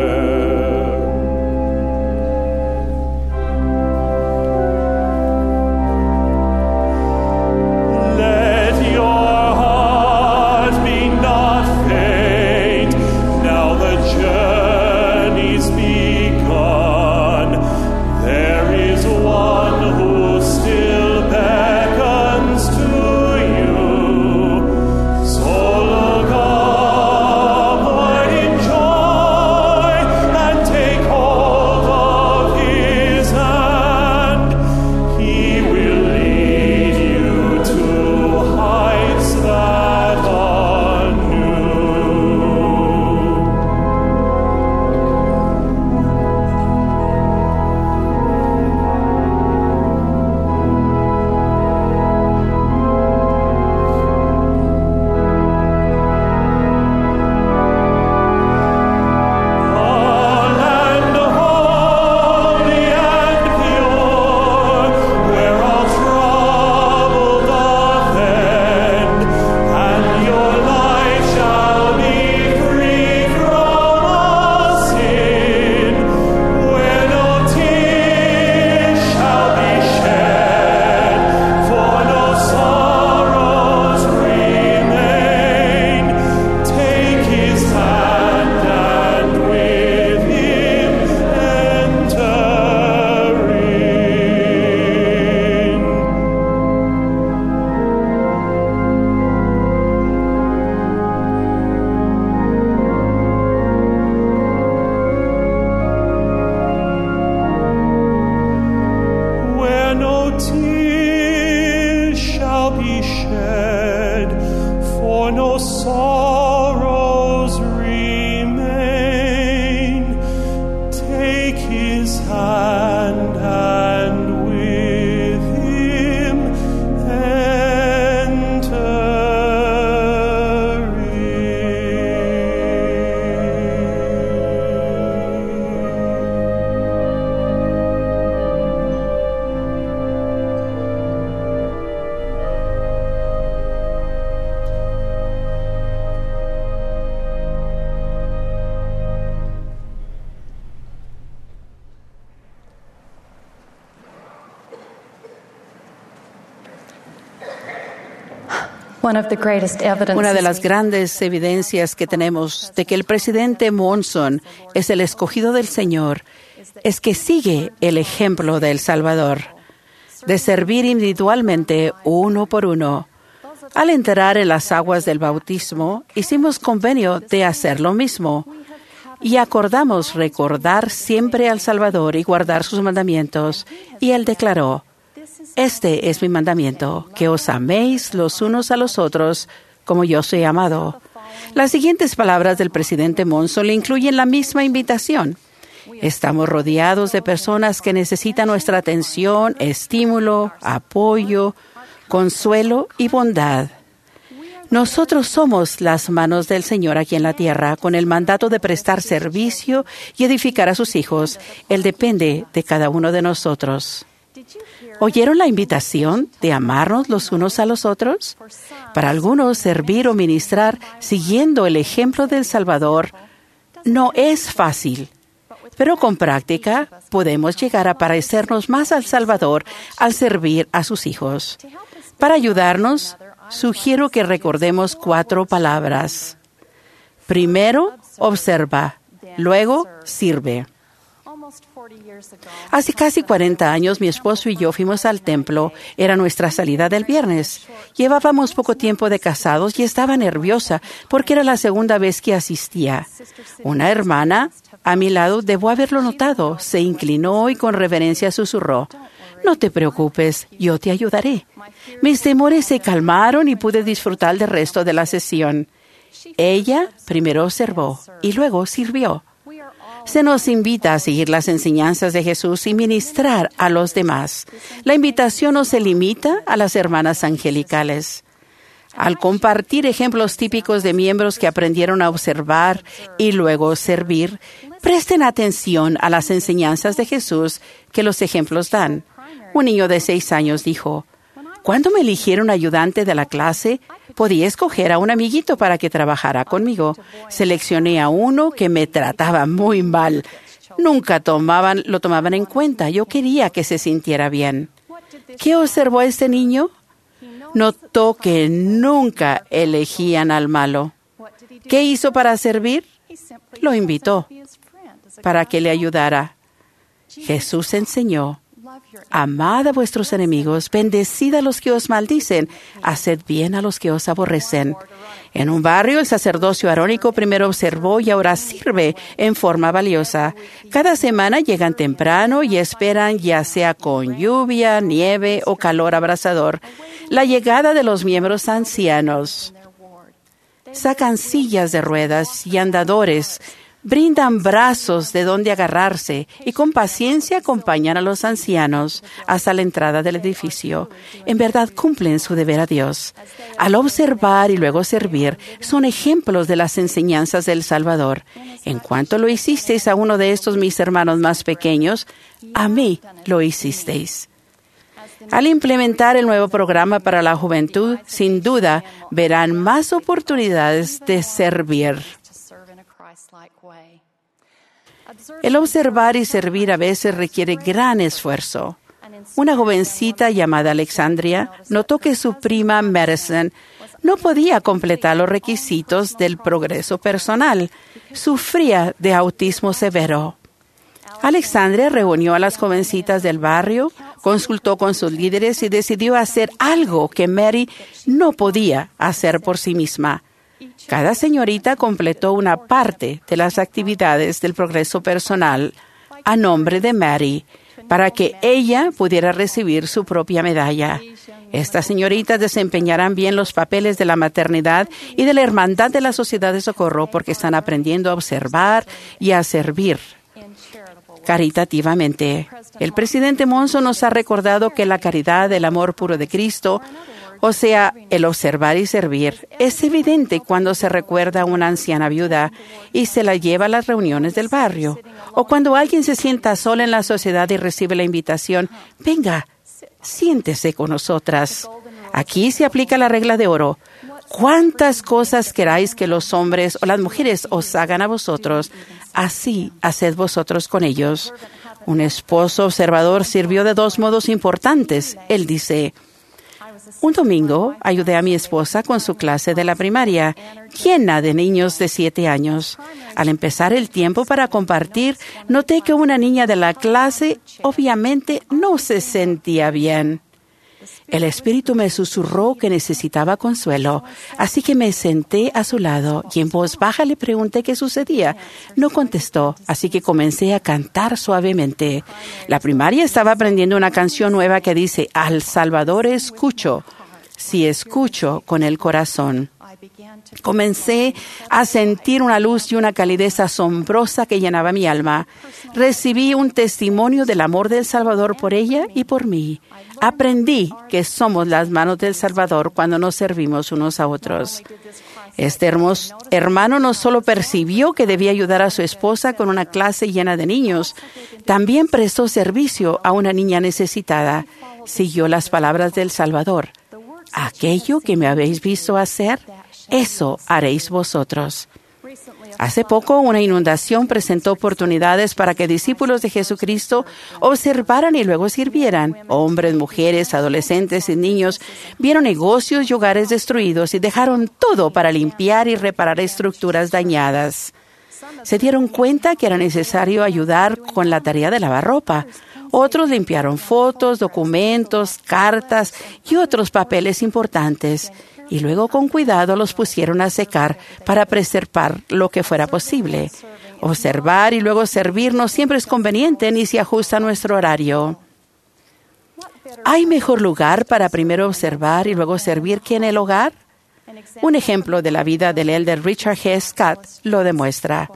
Let your heart be not faint, now the journey's begun. There is one who still beckons to you. So look upward in joy and take hold of his hand. He will lead you to heights that are new. A land holy and pure, where all trouble doth end, and your life shall be free from all sin, where no tears shall be shed, for no sorrows remain. Take his hand and with him enter in. Where no tears shall be shed, for no sorrows remain. Take his hand and with him enter Una de las grandes evidencias que tenemos de que el presidente Monson es el escogido del Señor es que sigue el ejemplo de El Salvador, de servir individualmente uno por uno. Al entrar en las aguas del bautismo, hicimos convenio de hacer lo mismo y acordamos recordar siempre al Salvador y guardar sus mandamientos. Y él declaró: este es mi mandamiento, que os améis los unos a los otros como yo soy amado. Las siguientes palabras del presidente Monson le incluyen la misma invitación. Estamos rodeados de personas que necesitan nuestra atención, estímulo, apoyo, consuelo y bondad. Nosotros somos las manos del Señor aquí en la tierra, con el mandato de prestar servicio y edificar a sus hijos. Él depende de cada uno de nosotros. ¿Oyeron la invitación de amarnos los unos a los otros? Para algunos, servir o ministrar siguiendo el ejemplo del Salvador no es fácil, pero con práctica podemos llegar a parecernos más al Salvador al servir a sus hijos. Para ayudarnos, sugiero que recordemos 4 palabras. Primero, observa. Luego, sirve. Hace casi 40 años, mi esposo y yo fuimos al templo. Era nuestra salida del viernes. Llevábamos poco tiempo de casados y estaba nerviosa porque era la segunda vez que asistía. Una hermana a mi lado debo haberlo notado. Se inclinó y con reverencia susurró: no te preocupes, yo te ayudaré. Mis temores se calmaron y pude disfrutar del resto de la sesión. Ella primero observó y luego sirvió. Se nos invita a seguir las enseñanzas de Jesús y ministrar a los demás. La invitación no se limita a las hermanas angelicales. Al compartir ejemplos típicos de miembros que aprendieron a observar y luego servir, presten atención a las enseñanzas de Jesús que los ejemplos dan. Un niño de 6 años dijo: cuando me eligieron ayudante de la clase, podía escoger a un amiguito para que trabajara conmigo. Seleccioné a uno que me trataba muy mal. Nunca lo tomaban en cuenta. Yo quería que se sintiera bien. ¿Qué observó este niño? Notó que nunca elegían al malo. ¿Qué hizo para servir? Lo invitó para que le ayudara. Jesús enseñó: amad a vuestros enemigos, bendecid a los que os maldicen, haced bien a los que os aborrecen. En un barrio, el sacerdocio arónico primero observó y ahora sirve en forma valiosa. Cada semana llegan temprano y esperan, ya sea con lluvia, nieve o calor abrasador, la llegada de los miembros ancianos. Sacan sillas de ruedas y andadores, brindan brazos de donde agarrarse y con paciencia acompañan a los ancianos hasta la entrada del edificio. En verdad cumplen su deber a Dios. Al observar y luego servir, son ejemplos de las enseñanzas del Salvador. En cuanto lo hicisteis a uno de estos mis hermanos más pequeños, a mí lo hicisteis. Al implementar el nuevo programa para la juventud, sin duda verán más oportunidades de servir. El observar y servir a veces requiere gran esfuerzo. Una jovencita llamada Alexandria notó que su prima Madison no podía completar los requisitos del progreso personal. Sufría de autismo severo. Alexandria reunió a las jovencitas del barrio, consultó con sus líderes y decidió hacer algo que Mary no podía hacer por sí misma. Cada señorita completó una parte de las actividades del progreso personal a nombre de Mary, para que ella pudiera recibir su propia medalla. Estas señoritas desempeñarán bien los papeles de la maternidad y de la hermandad de la sociedad de socorro porque están aprendiendo a observar y a servir caritativamente. El presidente Monson nos ha recordado que la caridad, el amor puro de Cristo, o sea, el observar y servir, es evidente cuando se recuerda a una anciana viuda y se la lleva a las reuniones del barrio, o cuando alguien se sienta sola en la sociedad y recibe la invitación: venga, siéntese con nosotras. Aquí se aplica la regla de oro. Cuántas cosas queráis que los hombres o las mujeres os hagan a vosotros, así haced vosotros con ellos. Un esposo observador sirvió de 2 modos importantes. Él dice: Un domingo ayudé a mi esposa con su clase de la primaria, llena de niños de 7 años. Al empezar el tiempo para compartir, noté que una niña de la clase obviamente no se sentía bien. El Espíritu me susurró que necesitaba consuelo, así que me senté a su lado y en voz baja le pregunté qué sucedía. No contestó, así que comencé a cantar suavemente. La primaria estaba aprendiendo una canción nueva que dice, «Al Salvador escucho, si escucho con el corazón». Comencé a sentir una luz y una calidez asombrosa que llenaba mi alma. Recibí un testimonio del amor del Salvador por ella y por mí. Aprendí que somos las manos del Salvador cuando nos servimos unos a otros. Este hermoso hermano no solo percibió que debía ayudar a su esposa con una clase llena de niños, también prestó servicio a una niña necesitada. Siguió las palabras del Salvador. Aquello que me habéis visto hacer, eso haréis vosotros. Hace poco, una inundación presentó oportunidades para que discípulos de Jesucristo observaran y luego sirvieran. Hombres, mujeres, adolescentes y niños vieron negocios y hogares destruidos y dejaron todo para limpiar y reparar estructuras dañadas. Se dieron cuenta que era necesario ayudar con la tarea de lavar ropa. Otros limpiaron fotos, documentos, cartas y otros papeles importantes. Y luego con cuidado los pusieron a secar para preservar lo que fuera posible. Observar y luego servir no siempre es conveniente ni se ajusta a nuestro horario. ¿Hay mejor lugar para primero observar y luego servir que en el hogar? Un ejemplo de la vida del elder Richard G. Scott lo demuestra.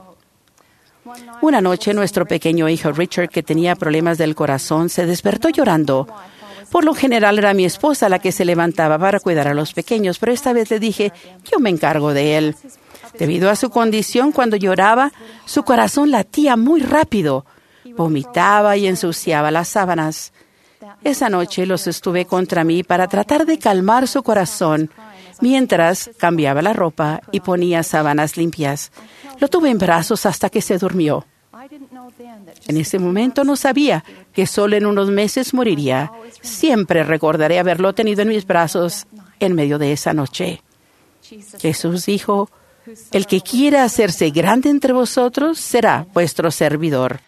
Una noche nuestro pequeño hijo Richard, que tenía problemas del corazón, se despertó llorando. Por lo general era mi esposa la que se levantaba para cuidar a los pequeños, pero esta vez le dije, yo me encargo de él. Debido a su condición, cuando lloraba, su corazón latía muy rápido, vomitaba y ensuciaba las sábanas. Esa noche los estuve contra mí para tratar de calmar su corazón, mientras cambiaba la ropa y ponía sábanas limpias. Lo tuve en brazos hasta que se durmió. En ese momento no sabía que solo en unos meses moriría. Siempre recordaré haberlo tenido en mis brazos en medio de esa noche. Jesús dijo, el que quiera hacerse grande entre vosotros será vuestro servidor.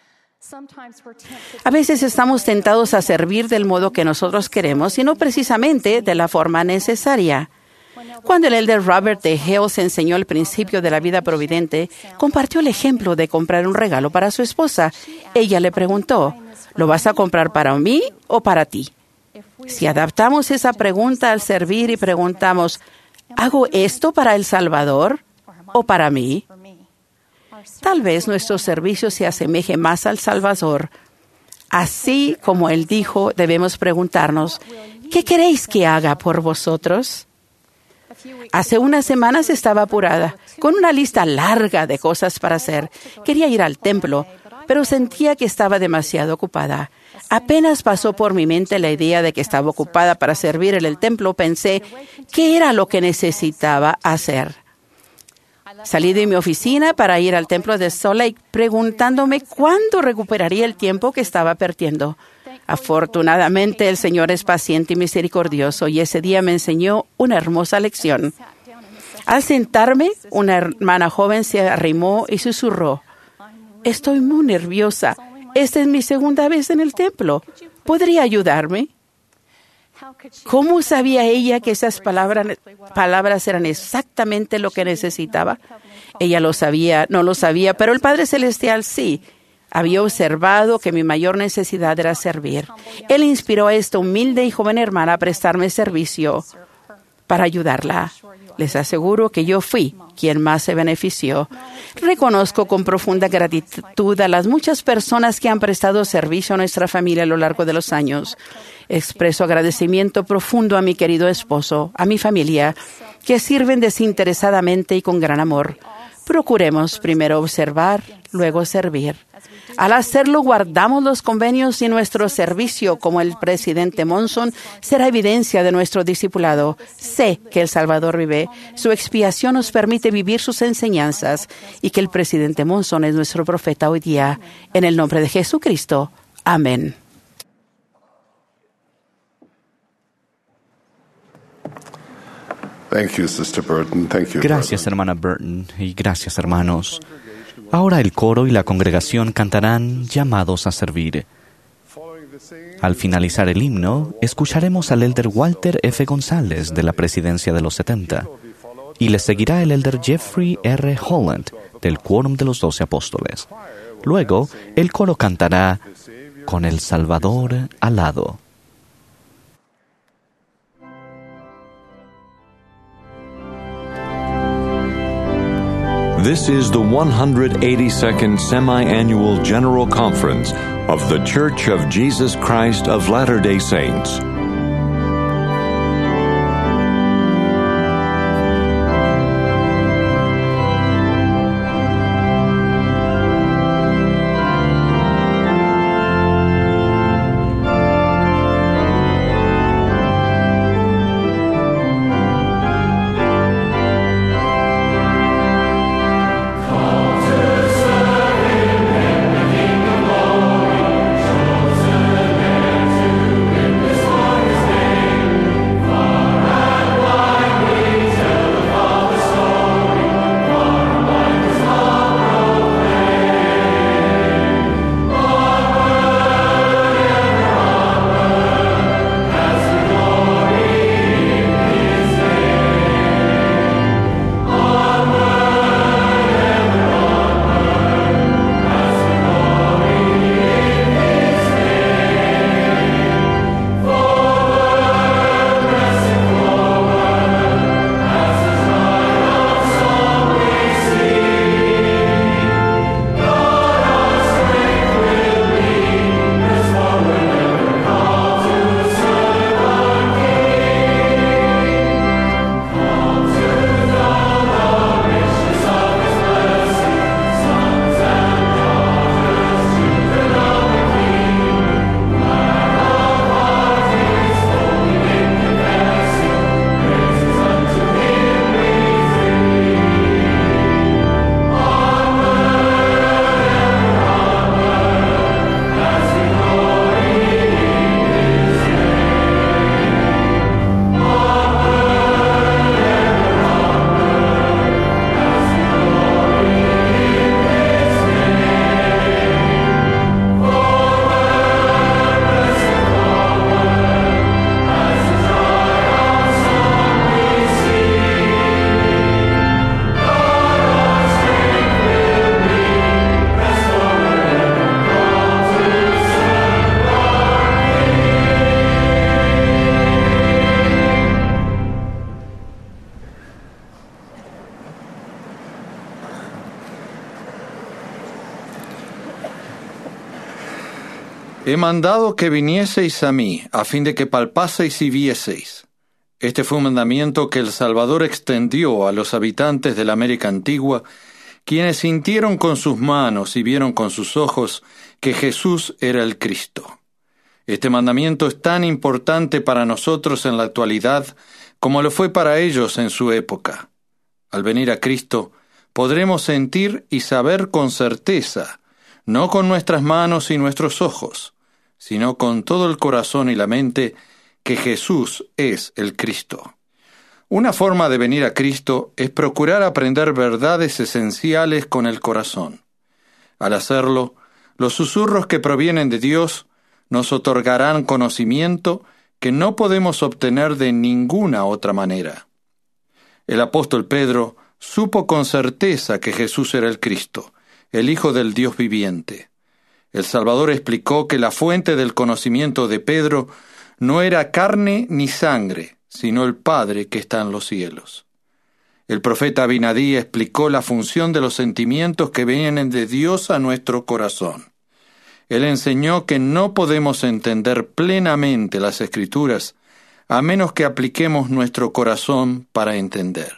A veces estamos tentados a servir del modo que nosotros queremos y no precisamente de la forma necesaria. Cuando el elder Robert D. Hales enseñó el principio de la vida providente, compartió el ejemplo de comprar un regalo para su esposa. Ella le preguntó, ¿lo vas a comprar para mí o para ti? Si adaptamos esa pregunta al servir y preguntamos, ¿hago esto para el Salvador o para mí? Tal vez nuestro servicio se asemeje más al Salvador. Así como Él dijo, debemos preguntarnos, ¿qué queréis que haga por vosotros? Hace unas semanas estaba apurada, con una lista larga de cosas para hacer. Quería ir al templo, pero sentía que estaba demasiado ocupada. Apenas pasó por mi mente la idea de que estaba ocupada para servir en el templo, pensé, ¿qué era lo que necesitaba hacer? Salí de mi oficina para ir al templo de Salt Lake, preguntándome cuándo recuperaría el tiempo que estaba perdiendo. Afortunadamente, el Señor es paciente y misericordioso, y ese día me enseñó una hermosa lección. Al sentarme, una hermana joven se arrimó y susurró, «Estoy muy nerviosa. Esta es mi segunda vez en el templo. ¿Podría ayudarme?» ¿Cómo sabía ella que esas palabras eran exactamente lo que necesitaba? Ella lo sabía, no lo sabía, pero el Padre Celestial sí. Había observado que mi mayor necesidad era servir. Él inspiró a esta humilde y joven hermana a prestarme servicio para ayudarla. Les aseguro que yo fui quien más se benefició. Reconozco con profunda gratitud a las muchas personas que han prestado servicio a nuestra familia a lo largo de los años. Expreso agradecimiento profundo a mi querido esposo, a mi familia, que sirven desinteresadamente y con gran amor. Procuremos primero observar, luego servir. Al hacerlo, guardamos los convenios y nuestro servicio, como el presidente Monson, será evidencia de nuestro discipulado. Sé que el Salvador vive. Su expiación nos permite vivir sus enseñanzas y que el presidente Monson es nuestro profeta hoy día. En el nombre de Jesucristo. Amén. Thank you, Sister Burton. Thank you, Gracias, hermana Burton, y gracias, hermanos. Ahora el coro y la congregación cantarán llamados a servir. Al finalizar el himno, escucharemos al elder Walter F. González de la Presidencia de los 70 y le seguirá el elder Jeffrey R. Holland del Quórum de los 12 Apóstoles. Luego, el coro cantará Con el Salvador al lado. This is the 182nd Semi-Annual General Conference of The Church of Jesus Christ of Latter-day Saints. He mandado que vinieseis a mí, a fin de que palpaseis y vieseis. Este fue un mandamiento que el Salvador extendió a los habitantes de la América Antigua, quienes sintieron con sus manos y vieron con sus ojos que Jesús era el Cristo. Este mandamiento es tan importante para nosotros en la actualidad como lo fue para ellos en su época. Al venir a Cristo, podremos sentir y saber con certeza, no con nuestras manos y nuestros ojos, sino con todo el corazón y la mente, que Jesús es el Cristo. Una forma de venir a Cristo es procurar aprender verdades esenciales con el corazón. Al hacerlo, los susurros que provienen de Dios nos otorgarán conocimiento que no podemos obtener de ninguna otra manera. El apóstol Pedro supo con certeza que Jesús era el Cristo, el Hijo del Dios viviente. El Salvador explicó que la fuente del conocimiento de Pedro no era carne ni sangre, sino el Padre que está en los cielos. El profeta Abinadí explicó la función de los sentimientos que vienen de Dios a nuestro corazón. Él enseñó que no podemos entender plenamente las Escrituras a menos que apliquemos nuestro corazón para entender.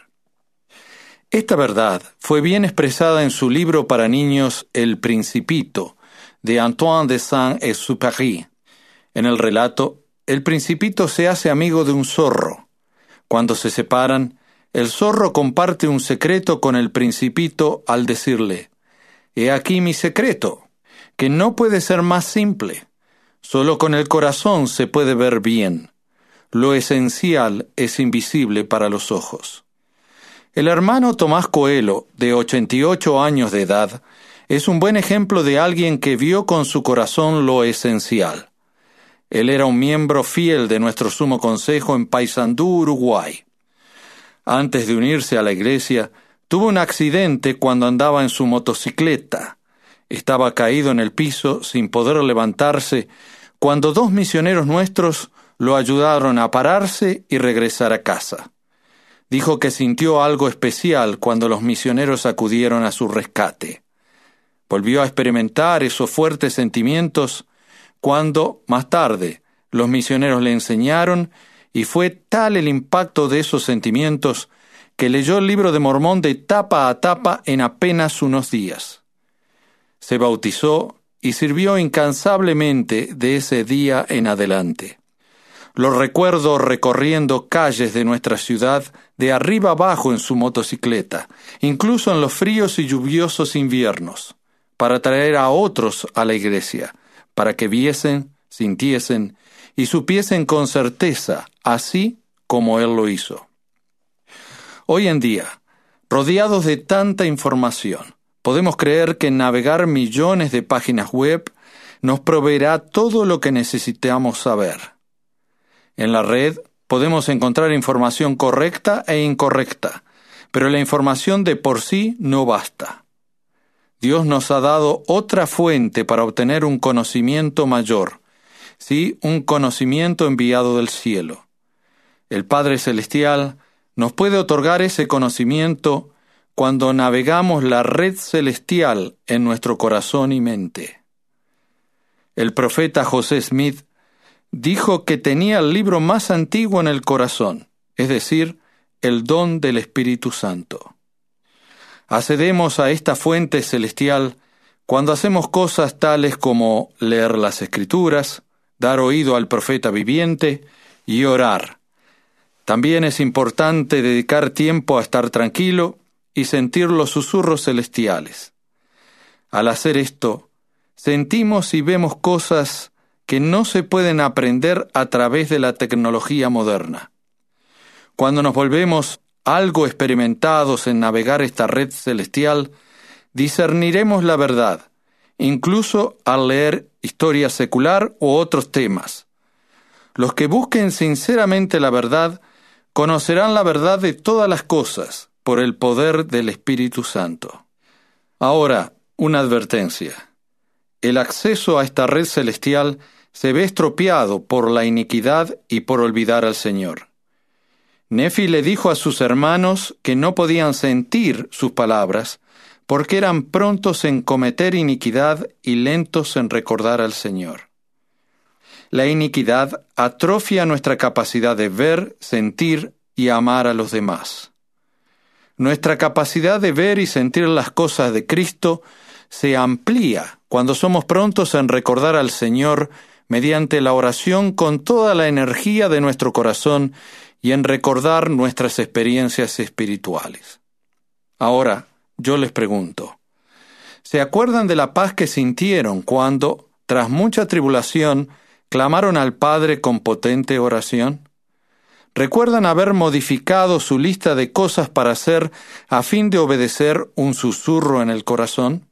Esta verdad fue bien expresada en su libro para niños El Principito, de Antoine de Saint-Exupéry. En el relato, el Principito se hace amigo de un zorro. Cuando se separan, el zorro comparte un secreto con el Principito al decirle: «He aquí mi secreto, que no puede ser más simple. Solo con el corazón se puede ver bien. lo esencial es invisible para los ojos. El hermano Tomás Coelho, de 88 años de edad, es un buen ejemplo de alguien que vio con su corazón lo esencial. Él era un miembro fiel de nuestro Sumo Consejo en Paysandú, Uruguay. Antes de unirse a la iglesia, tuvo un accidente cuando andaba en su motocicleta. Estaba caído en el piso sin poder levantarse cuando 2 misioneros nuestros lo ayudaron a pararse y regresar a casa. Dijo que sintió algo especial cuando los misioneros acudieron a su rescate. Volvió a experimentar esos fuertes sentimientos cuando, más tarde, los misioneros le enseñaron, y fue tal el impacto de esos sentimientos que leyó el Libro de Mormón de tapa a tapa en apenas unos días. Se bautizó y sirvió incansablemente de ese día en adelante. Lo recuerdo recorriendo calles de nuestra ciudad de arriba abajo en su motocicleta, incluso en los fríos y lluviosos inviernos, para traer a otros a la iglesia, para que viesen, sintiesen y supiesen con certeza, así como él lo hizo. Hoy en día, rodeados de tanta información, podemos creer que navegar millones de páginas web nos proveerá todo lo que necesitamos saber. En la red podemos encontrar información correcta e incorrecta, pero la información de por sí no basta. Dios nos ha dado otra fuente para obtener un conocimiento mayor, sí, un conocimiento enviado del cielo. El Padre Celestial nos puede otorgar ese conocimiento cuando navegamos la red celestial en nuestro corazón y mente. El profeta José Smith dijo que tenía el libro más antiguo en el corazón, es decir, el don del Espíritu Santo. Accedemos a esta fuente celestial cuando hacemos cosas tales como leer las Escrituras, dar oído al profeta viviente y orar. También es importante dedicar tiempo a estar tranquilo y sentir los susurros celestiales. Al hacer esto, sentimos y vemos cosas que no se pueden aprender a través de la tecnología moderna. Cuando nos volvemos algo experimentados en navegar esta red celestial, discerniremos la verdad, incluso al leer historia secular u otros temas. Los que busquen sinceramente la verdad conocerán la verdad de todas las cosas por el poder del Espíritu Santo. Ahora, una advertencia. El acceso a esta red celestial se ve estropeado por la iniquidad y por olvidar al Señor. Nefi le dijo a sus hermanos que no podían sentir sus palabras porque eran prontos en cometer iniquidad y lentos en recordar al Señor. La iniquidad atrofia nuestra capacidad de ver, sentir y amar a los demás. Nuestra capacidad de ver y sentir las cosas de Cristo se amplía cuando somos prontos en recordar al Señor mediante la oración con toda la energía de nuestro corazón y en recordar nuestras experiencias espirituales. Ahora, yo les pregunto, ¿se acuerdan de la paz que sintieron cuando, tras mucha tribulación, clamaron al Padre con potente oración? ¿Recuerdan haber modificado su lista de cosas para hacer a fin de obedecer un susurro en el corazón?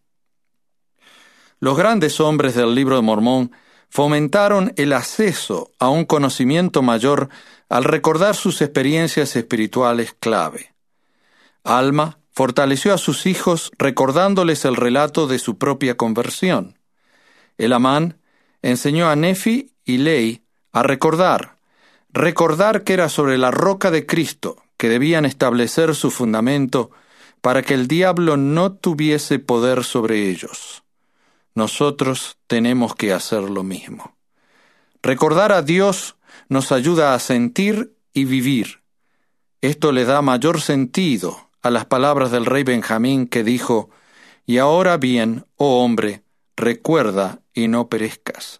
Los grandes hombres del Libro de Mormón fomentaron el acceso a un conocimiento mayor al recordar sus experiencias espirituales clave. Alma fortaleció a sus hijos recordándoles el relato de su propia conversión. Elamán enseñó a Nefi y Lei a recordar que era sobre la roca de Cristo que debían establecer su fundamento para que el diablo no tuviese poder sobre ellos. Nosotros tenemos que hacer lo mismo. Recordar a Dios nos ayuda a sentir y vivir. Esto le da mayor sentido a las palabras del rey Benjamín que dijo: «Y ahora bien, oh hombre, recuerda y no perezcas».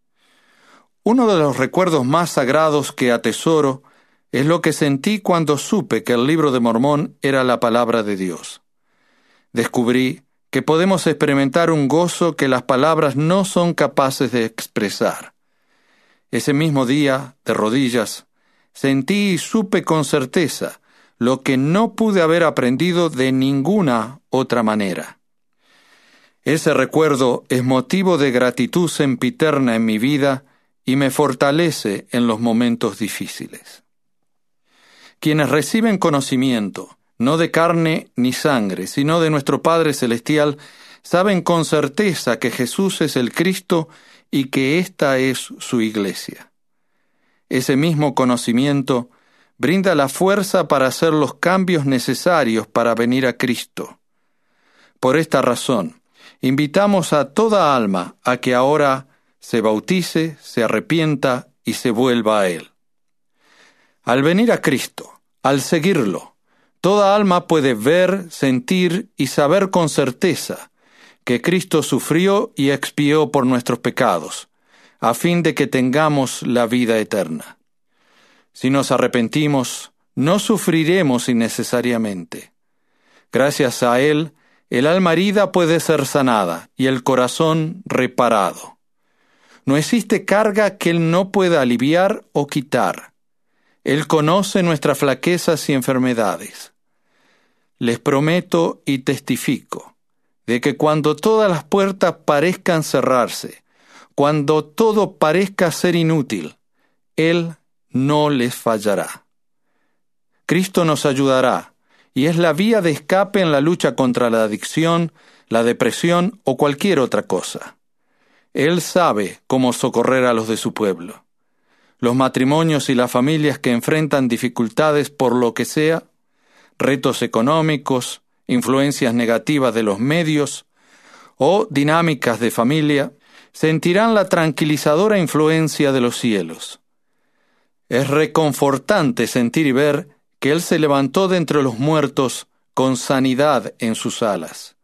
Uno de los recuerdos más sagrados que atesoro es lo que sentí cuando supe que el Libro de Mormón era la palabra de Dios. Descubrí que podemos experimentar un gozo que las palabras no son capaces de expresar. Ese mismo día, de rodillas, sentí y supe con certeza lo que no pude haber aprendido de ninguna otra manera. Ese recuerdo es motivo de gratitud sempiterna en mi vida y me fortalece en los momentos difíciles. Quienes reciben conocimiento, no de carne ni sangre, sino de nuestro Padre Celestial, saben con certeza que Jesús es el Cristo y que esta es su Iglesia. Ese mismo conocimiento brinda la fuerza para hacer los cambios necesarios para venir a Cristo. Por esta razón, invitamos a toda alma a que ahora se bautice, se arrepienta y se vuelva a Él. Al venir a Cristo, al seguirlo, toda alma puede ver, sentir y saber con certeza que Cristo sufrió y expió por nuestros pecados, a fin de que tengamos la vida eterna. Si nos arrepentimos, no sufriremos innecesariamente. Gracias a Él, el alma herida puede ser sanada y el corazón reparado. No existe carga que Él no pueda aliviar o quitar. Él conoce nuestras flaquezas y enfermedades. Les prometo y testifico de que cuando todas las puertas parezcan cerrarse, cuando todo parezca ser inútil, Él no les fallará. Cristo nos ayudará, y es la vía de escape en la lucha contra la adicción, la depresión o cualquier otra cosa. Él sabe cómo socorrer a los de su pueblo. Los matrimonios y las familias que enfrentan dificultades por lo que sea, retos económicos, influencias negativas de los medios o dinámicas de familia, sentirán la tranquilizadora influencia de los cielos. Es reconfortante sentir y ver que Él se levantó de entre los muertos con sanidad en sus alas,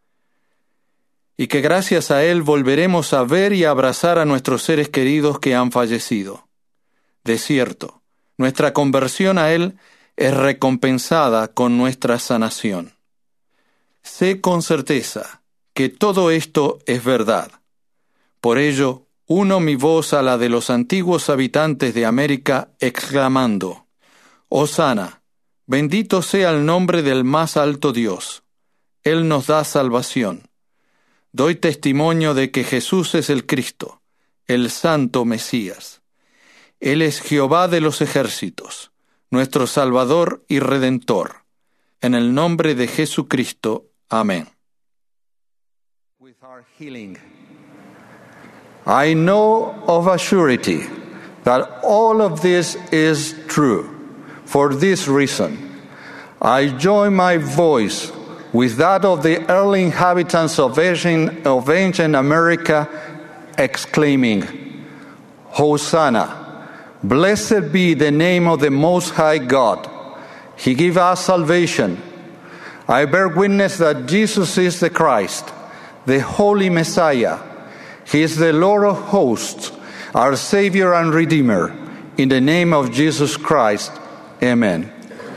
y que gracias a Él volveremos a ver y a abrazar a nuestros seres queridos que han fallecido. De cierto, nuestra conversión a Él es recompensada con nuestra sanación. Sé con certeza que todo esto es verdad. Por ello, uno mi voz a la de los antiguos habitantes de América, exclamando: Hosana, bendito sea el nombre del más alto Dios. Él nos da salvación. Doy testimonio de que Jesús es el Cristo, el Santo Mesías. Él es Jehová de los ejércitos, nuestro Salvador y Redentor. En el nombre de Jesucristo. Amén. I know of a surety that all of this is true. For this reason, I join my voice with that of the early inhabitants of ancient America, exclaiming, Hosanna, blessed be the name of the Most High God. He gives us salvation. I bear witness that Jesus is the Christ, the Holy Messiah. He is the Lord of hosts, our Savior and Redeemer. In the name of Jesus Christ, amen.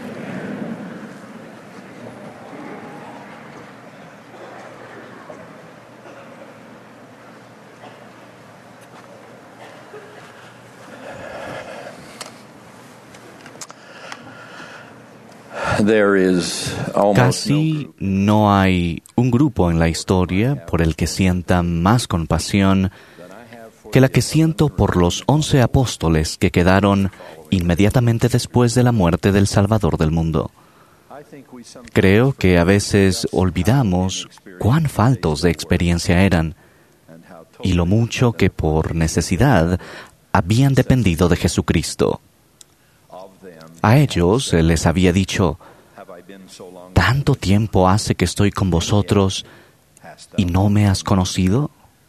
Casi no hay un grupo en la historia por el que sienta más compasión que la que siento por los 11 apóstoles que quedaron inmediatamente después de la muerte del Salvador del mundo. Creo que a veces olvidamos cuán faltos de experiencia eran y lo mucho que por necesidad habían dependido de Jesucristo. A ellos les había dicho: ¿tanto tiempo hace que estoy con vosotros y no me has conocido?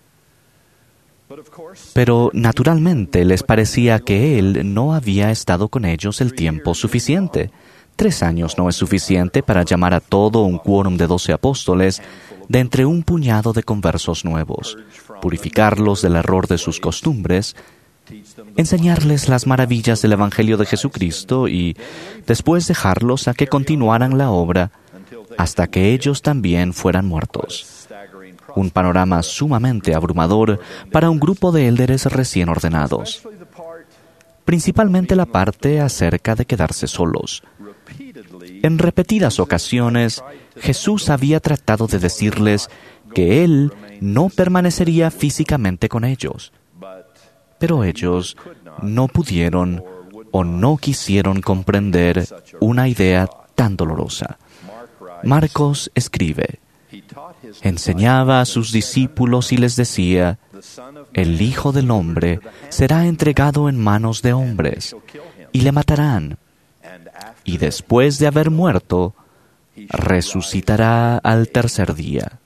Pero naturalmente les parecía que Él no había estado con ellos el tiempo suficiente. 3 años no es suficiente para llamar a todo un quórum de 12 apóstoles de entre un puñado de conversos nuevos, purificarlos del error de sus costumbres, enseñarles las maravillas del Evangelio de Jesucristo y después dejarlos a que continuaran la obra hasta que ellos también fueran muertos. Un panorama sumamente abrumador para un grupo de élderes recién ordenados. principalmente la parte acerca de quedarse solos. En repetidas ocasiones, Jesús había tratado de decirles que Él no permanecería físicamente con ellos, pero ellos no pudieron o no quisieron comprender una idea tan dolorosa. Marcos escribe: enseñaba a sus discípulos y les decía: el Hijo del Hombre será entregado en manos de hombres, y le matarán, y después de haber muerto, resucitará al tercer día.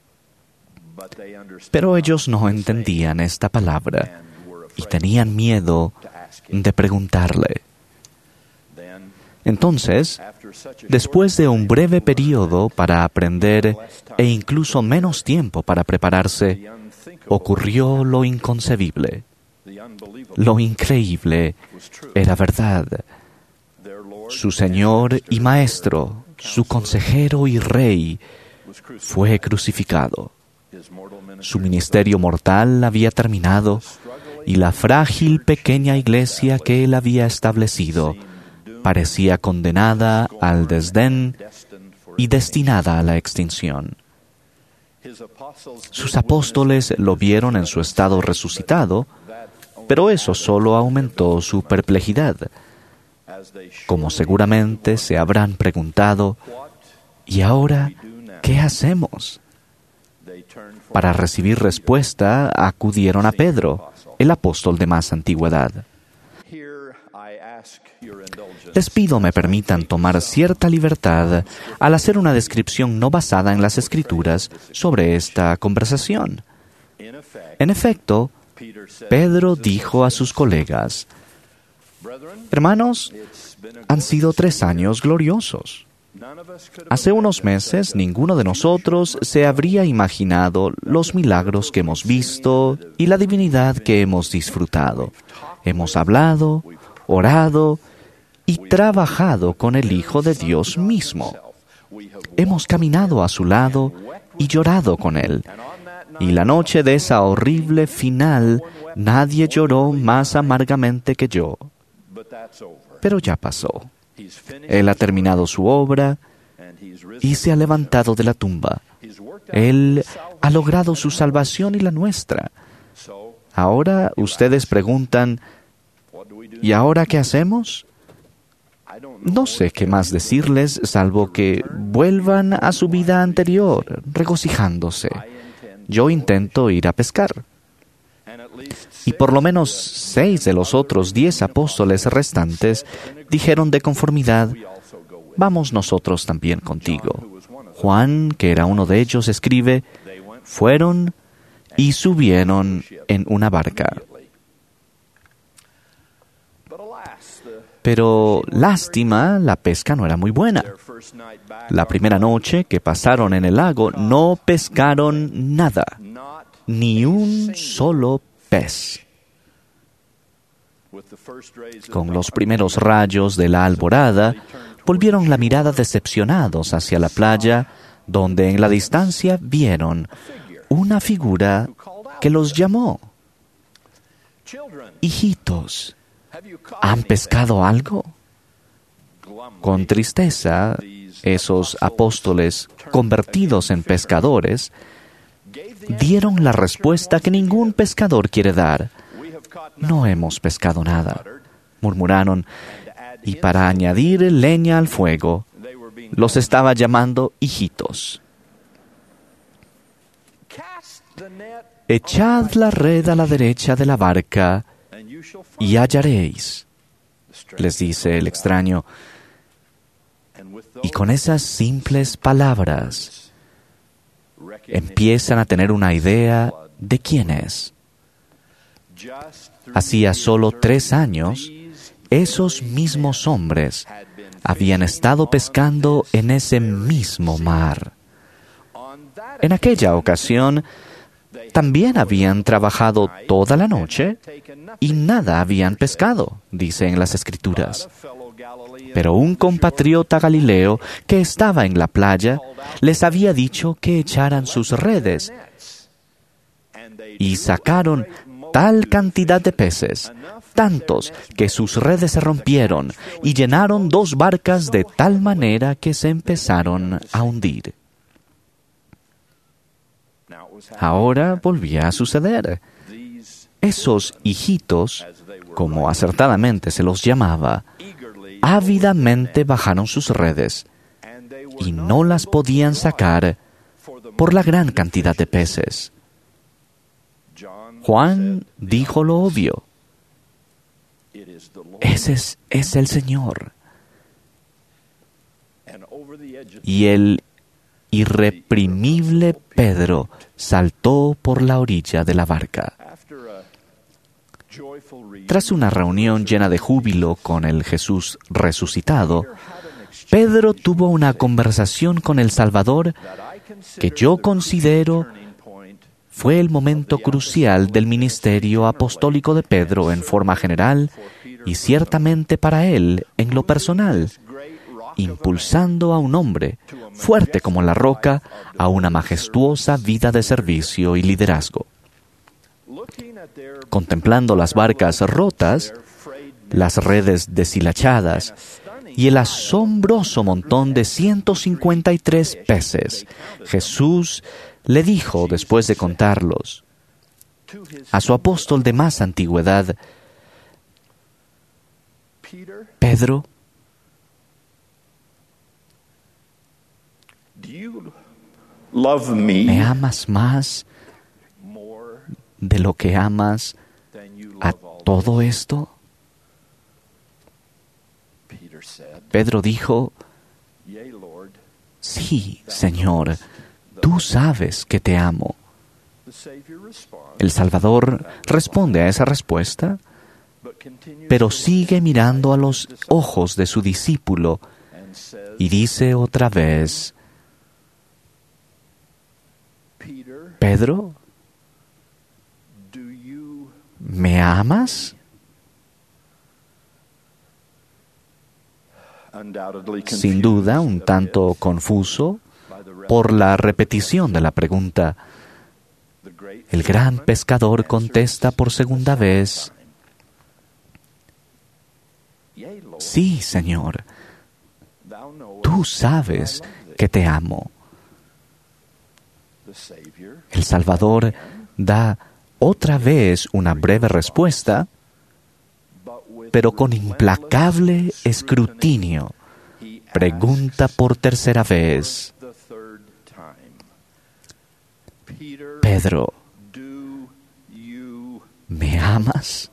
Pero ellos no entendían esta palabra y tenían miedo de preguntarle. Entonces, después de un breve periodo para aprender e incluso menos tiempo para prepararse, ocurrió lo inconcebible. Lo increíble era verdad. Su Señor y Maestro, su consejero y Rey, fue crucificado. Su ministerio mortal había terminado y la frágil pequeña iglesia que Él había establecido parecía condenada al desdén y destinada a la extinción. Sus apóstoles lo vieron en su estado resucitado, pero eso solo aumentó su perplejidad. Como seguramente se habrán preguntado, ¿y ahora qué hacemos? Para recibir respuesta, acudieron a Pedro, el apóstol de más antigüedad. Les pido me permitan tomar cierta libertad al hacer una descripción no basada en las Escrituras sobre esta conversación. En efecto, Pedro dijo a sus colegas: hermanos, han sido 3 años gloriosos. Hace unos meses ninguno de nosotros se habría imaginado los milagros que hemos visto y la divinidad que hemos disfrutado. Hemos hablado, orado y trabajado con el Hijo de Dios mismo. Hemos caminado a su lado y llorado con Él. Y la noche de esa horrible final, nadie lloró más amargamente que yo. Pero ya pasó. Él ha terminado su obra y se ha levantado de la tumba. Él ha logrado su salvación y la nuestra. Ahora ustedes preguntan, ¿y ahora qué hacemos? No sé qué más decirles, salvo que vuelvan a su vida anterior, regocijándose. Yo intento ir a pescar. Y por lo menos 6 de los otros 10 apóstoles restantes dijeron de conformidad: vamos nosotros también contigo. Juan, que era uno de ellos, escribe: fueron y subieron en una barca. Pero lástima, la pesca no era muy buena. La primera noche que pasaron en el lago no pescaron nada, ni un solo pez. Con los primeros rayos de la alborada, volvieron la mirada decepcionados hacia la playa, donde en la distancia vieron una figura que los llamó: hijitos, ¿han pescado algo? Con tristeza, esos apóstoles, convertidos en pescadores, dieron la respuesta que ningún pescador quiere dar: no hemos pescado nada, murmuraron, y para añadir leña al fuego, los estaba llamando hijitos. Echad la red a la derecha de la barca y hallaréis, les dice el extraño. Y con esas simples palabras empiezan a tener una idea de quién es. Hacía solo 3 años, esos mismos hombres habían estado pescando en ese mismo mar. En aquella ocasión, también habían trabajado toda la noche y nada habían pescado, dice en las Escrituras. Pero un compatriota galileo que estaba en la playa les había dicho que echaran sus redes y sacaron tal cantidad de peces, tantos que sus redes se rompieron y llenaron 2 barcas de tal manera que se empezaron a hundir. Ahora volvía a suceder. Esos hijitos, como acertadamente se los llamaba, ávidamente bajaron sus redes y no las podían sacar por la gran cantidad de peces. Juan dijo lo obvio: ese es el Señor. Y el irreprimible Pedro saltó por la orilla de la barca. Tras una reunión llena de júbilo con el Jesús resucitado, Pedro tuvo una conversación con el Salvador que yo considero fue el momento crucial del ministerio apostólico de Pedro en forma general y ciertamente para él en lo personal, impulsando a un hombre fuerte como la roca a una majestuosa vida de servicio y liderazgo. Contemplando las barcas rotas, las redes deshilachadas y el asombroso montón de 153 peces, Jesús le dijo, después de contarlos, a su apóstol de más antigüedad: Pedro, ¿me amas más de lo que amas a todo esto? Pedro dijo: sí, Señor, tú sabes que te amo. El Salvador responde a esa respuesta, pero sigue mirando a los ojos de su discípulo y dice otra vez: Pedro, ¿me amas? Sin duda, un tanto confuso por la repetición de la pregunta, el gran pescador contesta por segunda vez: sí, Señor, tú sabes que te amo. El Salvador da otra vez una breve respuesta, pero con implacable escrutinio, pregunta por tercera vez: Pedro, ¿me amas?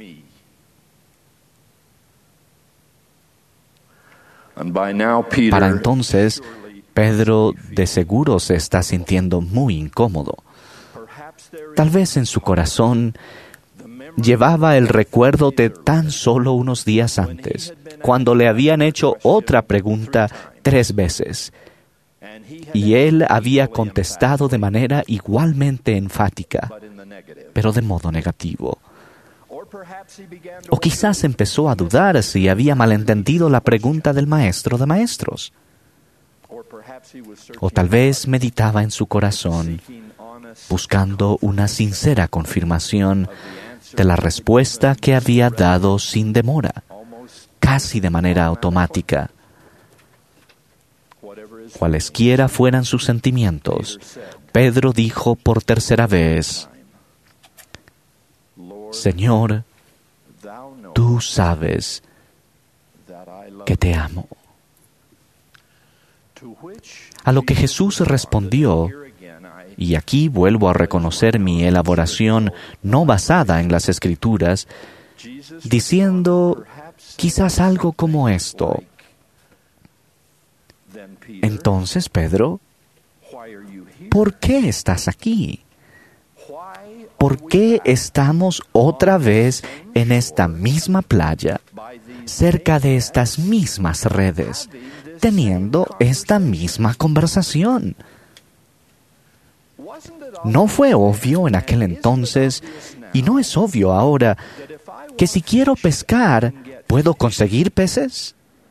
Para entonces, Pedro de seguro se está sintiendo muy incómodo. Tal vez en su corazón llevaba el recuerdo de tan solo unos días antes, cuando le habían hecho otra pregunta 3 veces, y él había contestado de manera igualmente enfática, pero de modo negativo. O quizás empezó a dudar si había malentendido la pregunta del Maestro de Maestros. O tal vez meditaba en su corazón, buscando una sincera confirmación de la respuesta que había dado sin demora, casi de manera automática. Cualesquiera fueran sus sentimientos, Pedro dijo por tercera vez: Señor, tú sabes que te amo. A lo que Jesús respondió, y aquí vuelvo a reconocer mi elaboración no basada en las Escrituras, diciendo quizás algo como esto: entonces, Pedro, ¿por qué estás aquí? ¿Por qué estamos otra vez en esta misma playa, cerca de estas mismas redes, teniendo esta misma conversación? ¿No fue obvio en aquel entonces, y no es obvio ahora, que si quiero pescar, puedo conseguir peces?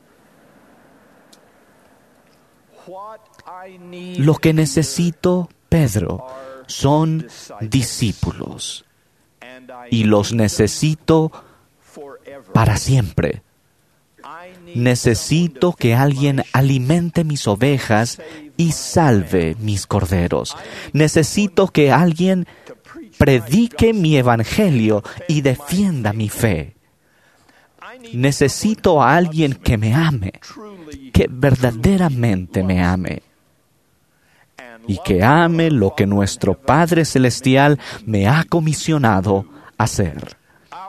Lo que necesito, Pedro, son discípulos. y los necesito para siempre. Necesito que alguien alimente mis ovejas y salve mis corderos. Necesito que alguien predique mi evangelio y defienda mi fe. Necesito a alguien que me ame, que verdaderamente me ame, y que ame lo que nuestro Padre Celestial me ha comisionado hacer.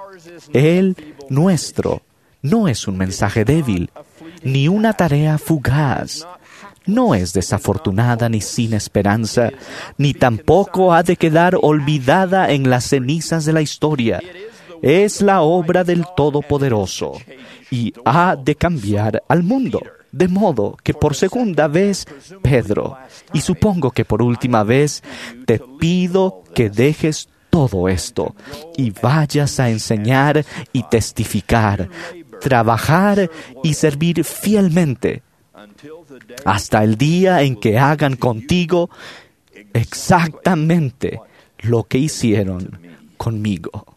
Nuestro, no es un mensaje débil, ni una tarea fugaz. No es desafortunada ni sin esperanza, ni tampoco ha de quedar olvidada en las cenizas de la historia. Es la obra del Todopoderoso y ha de cambiar al mundo. De modo que por segunda vez, Pedro, y supongo que por última vez, te pido que dejes todo esto y vayas a enseñar y testificar, trabajar y servir fielmente hasta el día en que hagan contigo exactamente lo que hicieron conmigo.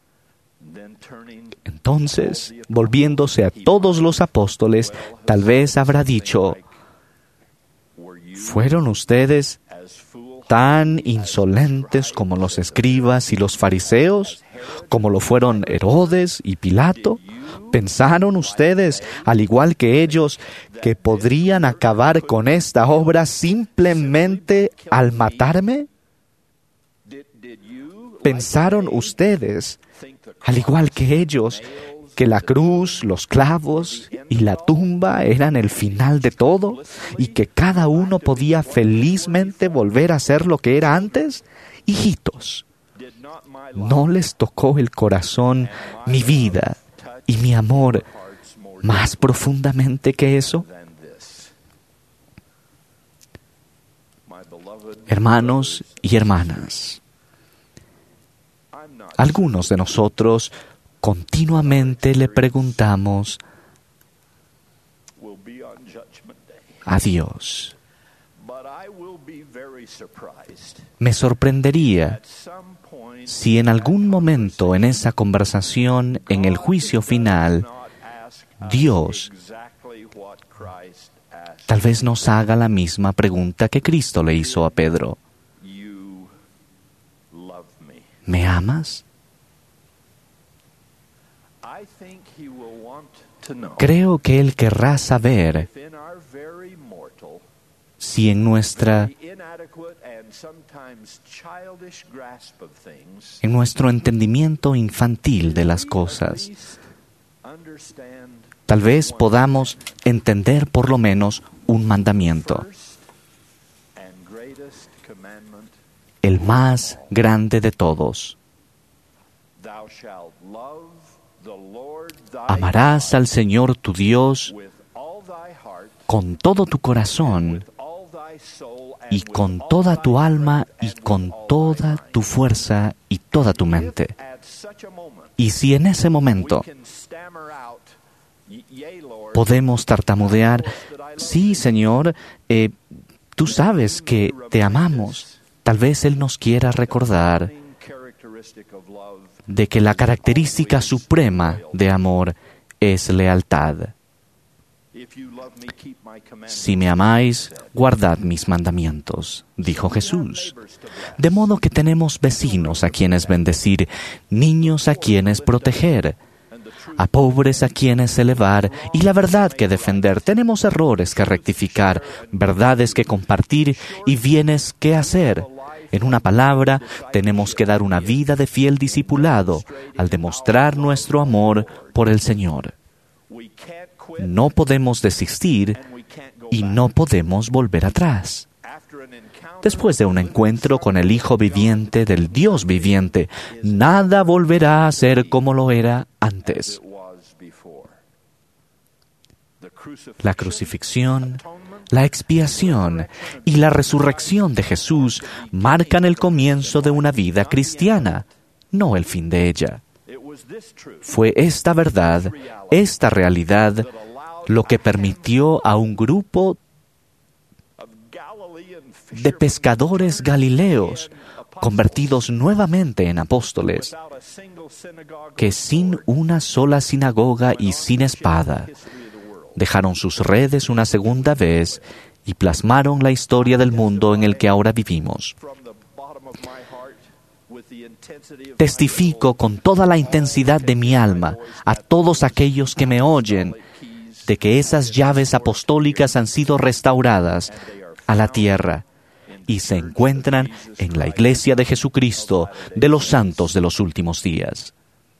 Entonces, volviéndose a todos los apóstoles, tal vez habrá dicho: ¿fueron ustedes tan insolentes como los escribas y los fariseos? ¿Como lo fueron Herodes y Pilato? ¿Pensaron ustedes, al igual que ellos, que podrían acabar con esta obra simplemente al matarme? ¿Pensaron ustedes, al igual que ellos, que la cruz, los clavos y la tumba eran el final de todo y que cada uno podía felizmente volver a ser lo que era antes? Hijitos, ¿no les tocó el corazón mi vida y mi amor más profundamente que eso? Hermanos y hermanas, algunos de nosotros continuamente le preguntamos a Dios. Me sorprendería si en algún momento en esa conversación, en el juicio final, Dios tal vez nos haga la misma pregunta que Cristo le hizo a Pedro. ¿Me amas? Creo que Él querrá saber si en nuestro entendimiento infantil de las cosas, tal vez podamos entender por lo menos un mandamiento, el más grande de todos. Amarás al Señor tu Dios con todo tu corazón y con toda tu alma y con toda tu fuerza y toda tu mente. Y si en ese momento podemos tartamudear: sí, Señor, tú sabes que te amamos. Tal vez Él nos quiera recordar de que la característica suprema de amor es lealtad. Si me amáis, guardad mis mandamientos, dijo Jesús. De modo que tenemos vecinos a quienes bendecir, niños a quienes proteger, a pobres a quienes elevar y la verdad que defender. Tenemos errores que rectificar, verdades que compartir y bienes que hacer. En una palabra, tenemos que dar una vida de fiel discipulado al demostrar nuestro amor por el Señor. No podemos desistir y no podemos volver atrás. Después de un encuentro con el Hijo viviente del Dios viviente, nada volverá a ser como lo era antes. La crucifixión, la expiación y la resurrección de Jesús marcan el comienzo de una vida cristiana, no el fin de ella. Fue esta verdad, esta realidad, lo que permitió a un grupo de pescadores galileos convertidos nuevamente en apóstoles, que sin una sola sinagoga y sin espada, dejaron sus redes una segunda vez y plasmaron la historia del mundo en el que ahora vivimos. Testifico con toda la intensidad de mi alma a todos aquellos que me oyen de que esas llaves apostólicas han sido restauradas a la tierra y se encuentran en la Iglesia de Jesucristo de los santos de los últimos días.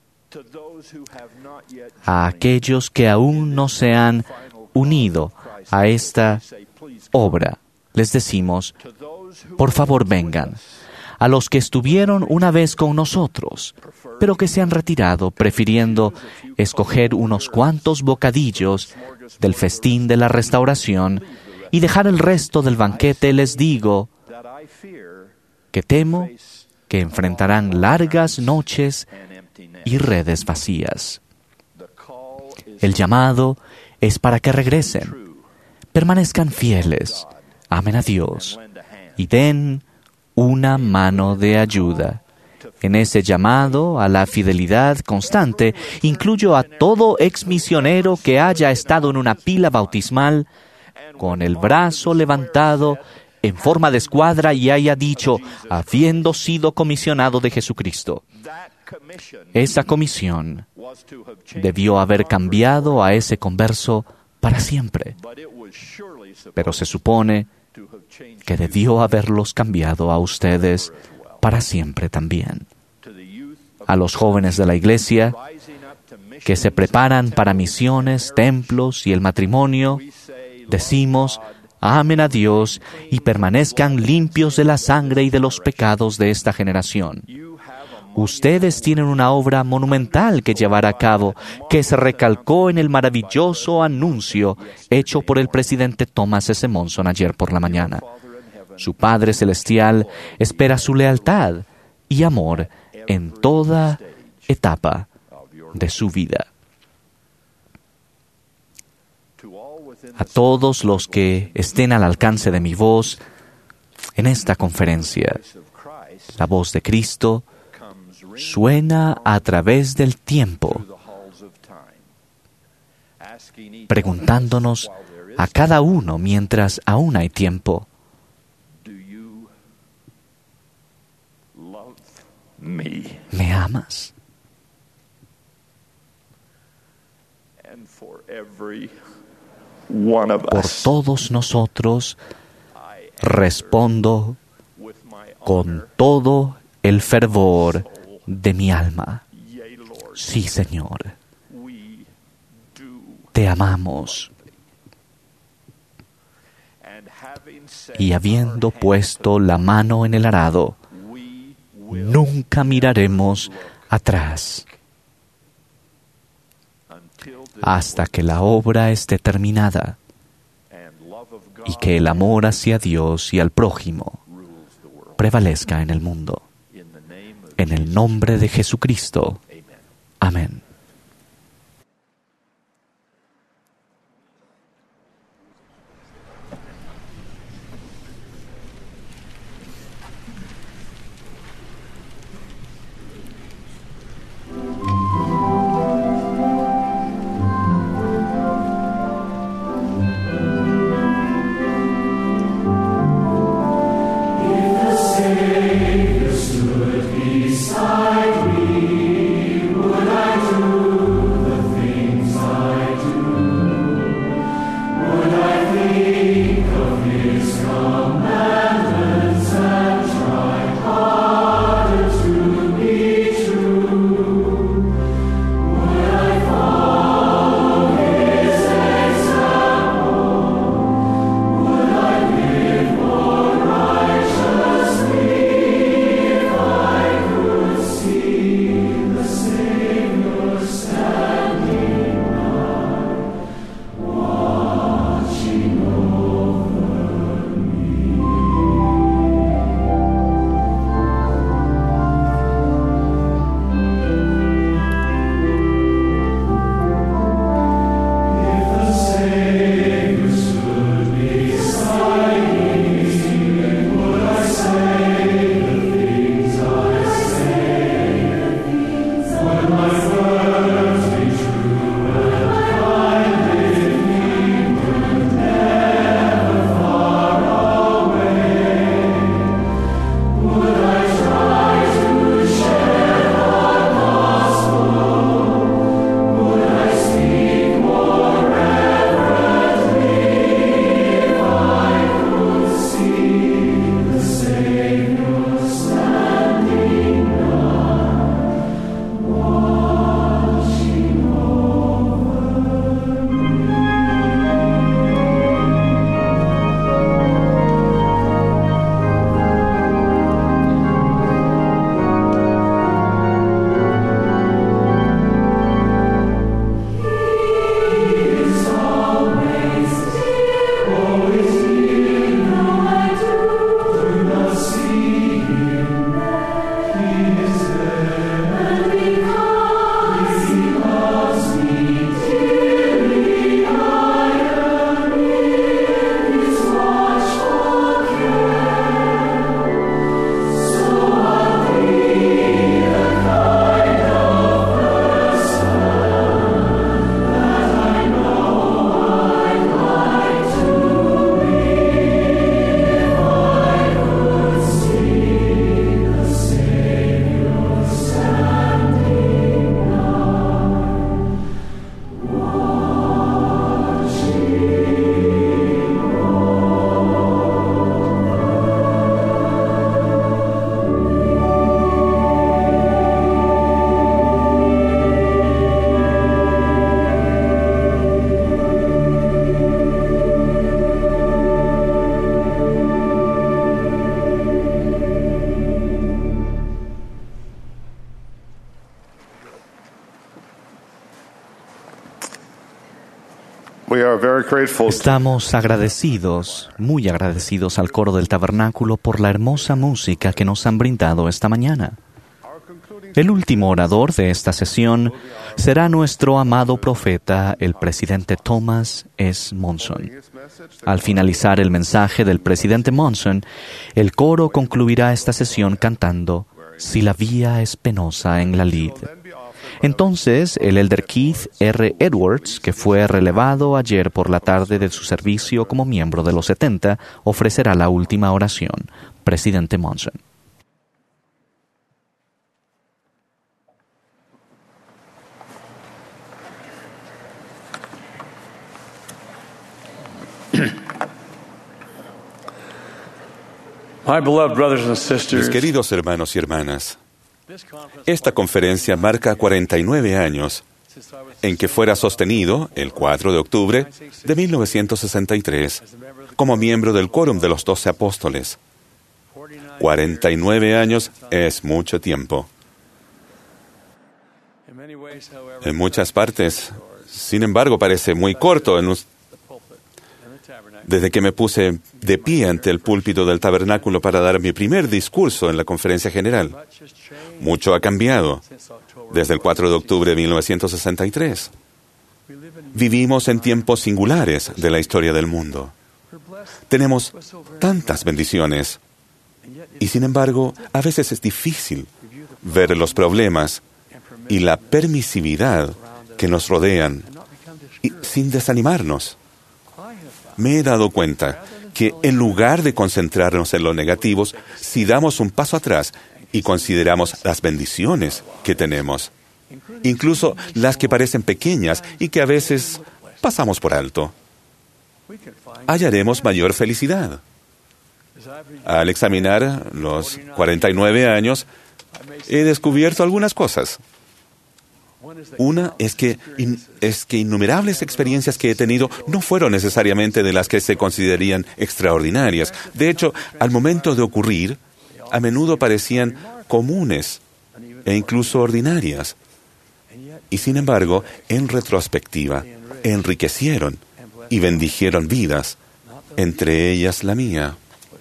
A aquellos que aún no se han unido a esta obra, les decimos, por favor vengan. A los que estuvieron una vez con nosotros, pero que se han retirado prefiriendo escoger unos cuantos bocadillos del festín de la restauración y dejar el resto del banquete, les digo que temo que enfrentarán largas noches y redes vacías. El llamado es para que regresen, permanezcan fieles, amen a Dios y den una mano de ayuda. En ese llamado a la fidelidad constante, incluyo a todo exmisionero que haya estado en una pila bautismal con el brazo levantado en forma de escuadra y haya dicho, habiendo sido comisionado de Jesucristo. Esa comisión debió haber cambiado a ese converso para siempre, pero se supone que debió haberlos cambiado a ustedes para siempre también. A los jóvenes de la Iglesia que se preparan para misiones, templos y el matrimonio, decimos, amen a Dios y permanezcan limpios de la sangre y de los pecados de esta generación. Ustedes tienen una obra monumental que llevar a cabo, que se recalcó en el maravilloso anuncio hecho por el presidente Thomas S. Monson ayer por la mañana. Su Padre Celestial espera su lealtad y amor en toda etapa de su vida. A todos los que estén al alcance de mi voz en esta conferencia, la voz de Cristo suena a través del tiempo, preguntándonos a cada uno mientras aún hay tiempo, ¿me amas? Por todos nosotros respondo con todo el fervor de mi alma. Sí, Señor, te amamos. Y habiendo puesto la mano en el arado, nunca miraremos atrás hasta que la obra esté terminada y que el amor hacia Dios y al prójimo prevalezca en el mundo. En el nombre de Jesucristo. Amén. Beside me, would I do Estamos agradecidos, muy agradecidos al coro del tabernáculo por la hermosa música que nos han brindado esta mañana. El último orador de esta sesión será nuestro amado profeta, el presidente Thomas S. Monson. Al finalizar el mensaje del presidente Monson, el coro concluirá esta sesión cantando «Si la vía es penosa en la lid». Entonces, el elder Keith R. Edwards, que fue relevado ayer por la tarde de su servicio como miembro de los 70, ofrecerá la última oración. Presidente Monson. Mis queridos hermanos y hermanas, esta conferencia marca 49 años en que fuera sostenido el 4 de octubre de 1963 como miembro del Quórum de los 12 Apóstoles. 49 años es mucho tiempo. En muchas partes, sin embargo, parece muy corto desde que me puse de pie ante el púlpito del tabernáculo para dar mi primer discurso en la conferencia general. Mucho ha cambiado desde el 4 de octubre de 1963. Vivimos en tiempos singulares de la historia del mundo. Tenemos tantas bendiciones y, sin embargo, a veces es difícil ver los problemas y la permisividad que nos rodean sin desanimarnos. Me he dado cuenta que en lugar de concentrarnos en los negativos, si damos un paso atrás y consideramos las bendiciones que tenemos, incluso las que parecen pequeñas y que a veces pasamos por alto, hallaremos mayor felicidad. Al examinar los 49 años, he descubierto algunas cosas. Una es que innumerables experiencias que he tenido no fueron necesariamente de las que se considerarían extraordinarias. De hecho, al momento de ocurrir, a menudo parecían comunes e incluso ordinarias. Y sin embargo, en retrospectiva, enriquecieron y bendijeron vidas, entre ellas la mía.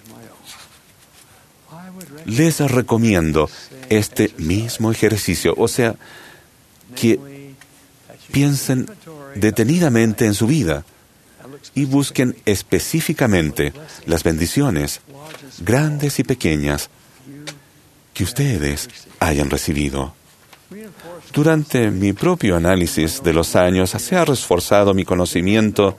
Les recomiendo este mismo ejercicio, o sea, que piensen detenidamente en su vida y busquen específicamente las bendiciones, grandes y pequeñas, que ustedes hayan recibido. Durante mi propio análisis de los años se ha reforzado mi conocimiento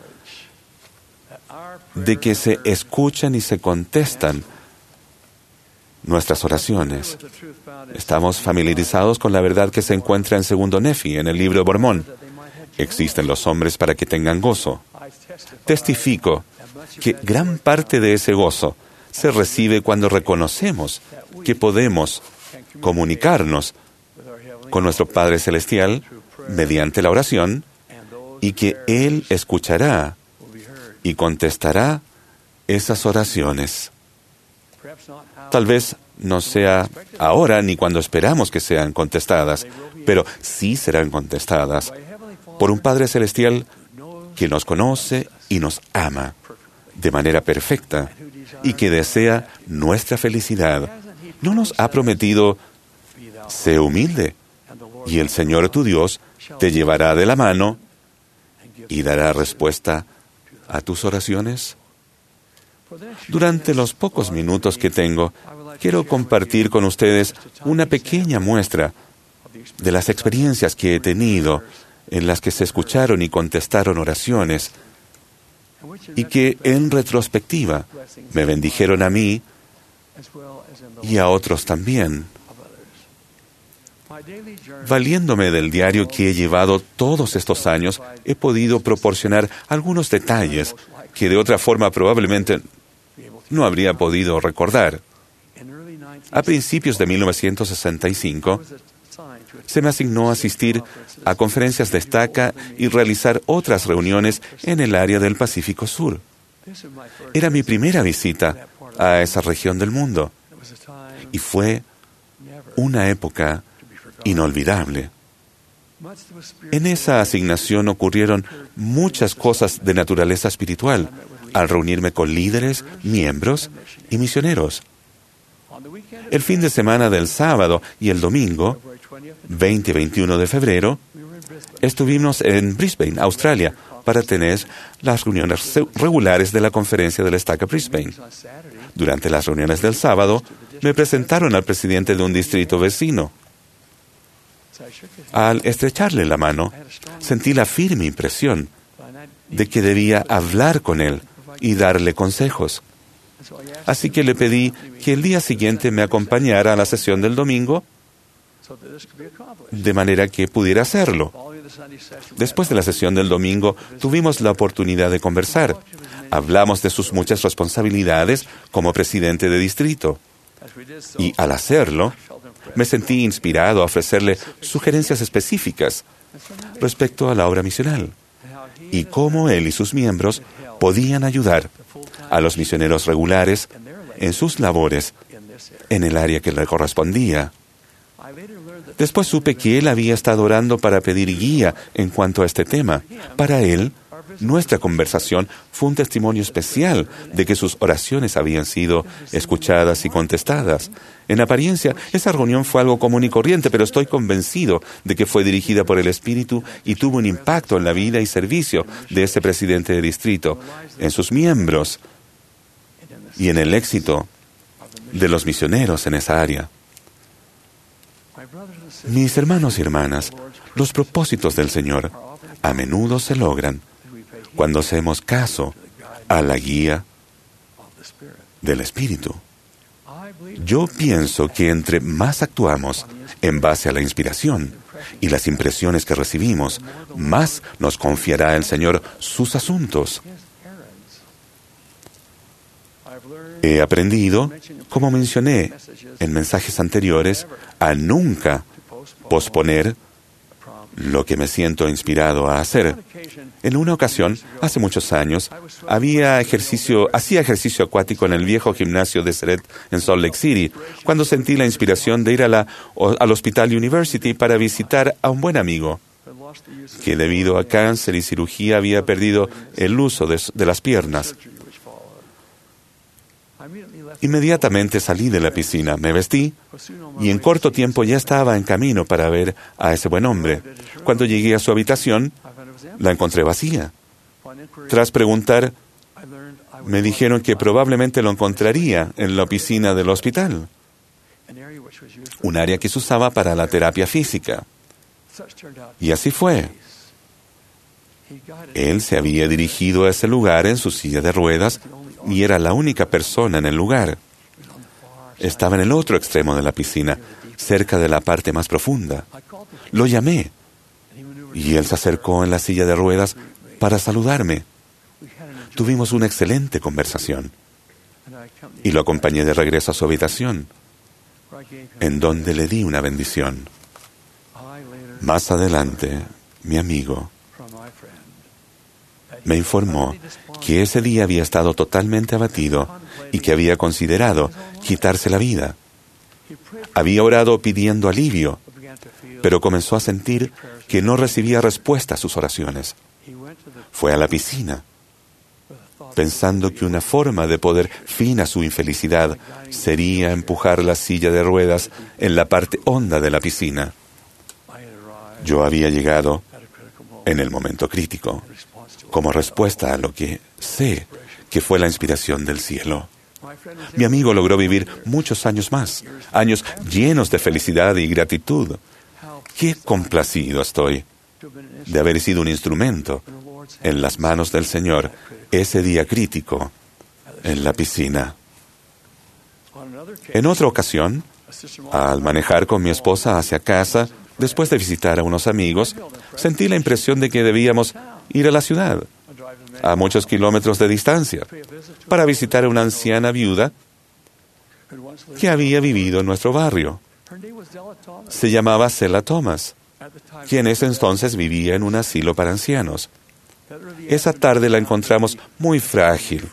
de que se escuchan y se contestan nuestras oraciones. Estamos familiarizados con la verdad que se encuentra en 2 Nefi, en el libro de Mormón. Existen los hombres para que tengan gozo. Testifico que gran parte de ese gozo se recibe cuando reconocemos que podemos comunicarnos con nuestro Padre Celestial mediante la oración y que Él escuchará y contestará esas oraciones. Tal vez no sea ahora ni cuando esperamos que sean contestadas, pero sí serán contestadas por un Padre Celestial que nos conoce y nos ama de manera perfecta y que desea nuestra felicidad. No nos ha prometido, sé humilde, y el Señor tu Dios te llevará de la mano y dará respuesta a tus oraciones. Durante los pocos minutos que tengo, quiero compartir con ustedes una pequeña muestra de las experiencias que he tenido en las que se escucharon y contestaron oraciones y que en retrospectiva me bendijeron a mí y a otros también. Valiéndome del diario que he llevado todos estos años, he podido proporcionar algunos detalles que de otra forma probablemente no habría podido recordar. A principios de 1965, se me asignó asistir a conferencias de estaca y realizar otras reuniones en el área del Pacífico Sur. Era mi primera visita a esa región del mundo y fue una época inolvidable. En esa asignación ocurrieron muchas cosas de naturaleza espiritual al reunirme con líderes, miembros y misioneros. El fin de semana del sábado y el domingo, 20 y 21 de febrero, estuvimos en Brisbane, Australia, para tener las reuniones regulares de la conferencia de la Estaca Brisbane. Durante las reuniones del sábado, me presentaron al presidente de un distrito vecino. Al estrecharle la mano, sentí la firme impresión de que debía hablar con él y darle consejos. Así que le pedí que el día siguiente me acompañara a la sesión del domingo, de manera que pudiera hacerlo. Después de la sesión del domingo, tuvimos la oportunidad de conversar. Hablamos de sus muchas responsabilidades como presidente de distrito. Y al hacerlo, me sentí inspirado a ofrecerle sugerencias específicas respecto a la obra misional y cómo él y sus miembros podían ayudar a los misioneros regulares en sus labores en el área que le correspondía. Después supe que él había estado orando para pedir guía en cuanto a este tema. Para él, nuestra conversación fue un testimonio especial de que sus oraciones habían sido escuchadas y contestadas. En apariencia, esa reunión fue algo común y corriente, pero estoy convencido de que fue dirigida por el Espíritu y tuvo un impacto en la vida y servicio de ese presidente de distrito, en sus miembros y en el éxito de los misioneros en esa área. Mis hermanos y hermanas, los propósitos del Señor a menudo se logran cuando hacemos caso a la guía del Espíritu. Yo pienso que entre más actuamos en base a la inspiración y las impresiones que recibimos, más nos confiará el Señor sus asuntos. He aprendido, como mencioné en mensajes anteriores, a nunca posponer lo que me siento inspirado a hacer. En una ocasión, hace muchos años, hacía ejercicio acuático en el viejo gimnasio de Seret en Salt Lake City, cuando sentí la inspiración de ir al Hospital University para visitar a un buen amigo, que debido a cáncer y cirugía había perdido el uso de las piernas. Inmediatamente salí de la piscina, me vestí y en corto tiempo ya estaba en camino para ver a ese buen hombre. Cuando llegué a su habitación, la encontré vacía. Tras preguntar, me dijeron que probablemente lo encontraría en la piscina del hospital, un área que se usaba para la terapia física. Y así fue. Él se había dirigido a ese lugar en su silla de ruedas y era la única persona en el lugar. Estaba en el otro extremo de la piscina, cerca de la parte más profunda. Lo llamé y él se acercó en la silla de ruedas para saludarme. Tuvimos una excelente conversación y lo acompañé de regreso a su habitación, en donde le di una bendición. Más adelante, mi amigo me informó que ese día había estado totalmente abatido y que había considerado quitarse la vida. Había orado pidiendo alivio, pero comenzó a sentir que no recibía respuesta a sus oraciones. Fue a la piscina, pensando que una forma de poner fin a su infelicidad sería empujar la silla de ruedas en la parte honda de la piscina. Yo había llegado en el momento crítico, como respuesta a lo que sé que fue la inspiración del cielo. Mi amigo logró vivir muchos años más, años llenos de felicidad y gratitud. Qué complacido estoy de haber sido un instrumento en las manos del Señor ese día crítico en la piscina. En otra ocasión, al manejar con mi esposa hacia casa, después de visitar a unos amigos, sentí la impresión de que debíamos ir a la ciudad, a muchos kilómetros de distancia, para visitar a una anciana viuda que había vivido en nuestro barrio. Se llamaba Selah Thomas, quien en ese entonces vivía en un asilo para ancianos. Esa tarde la encontramos muy frágil,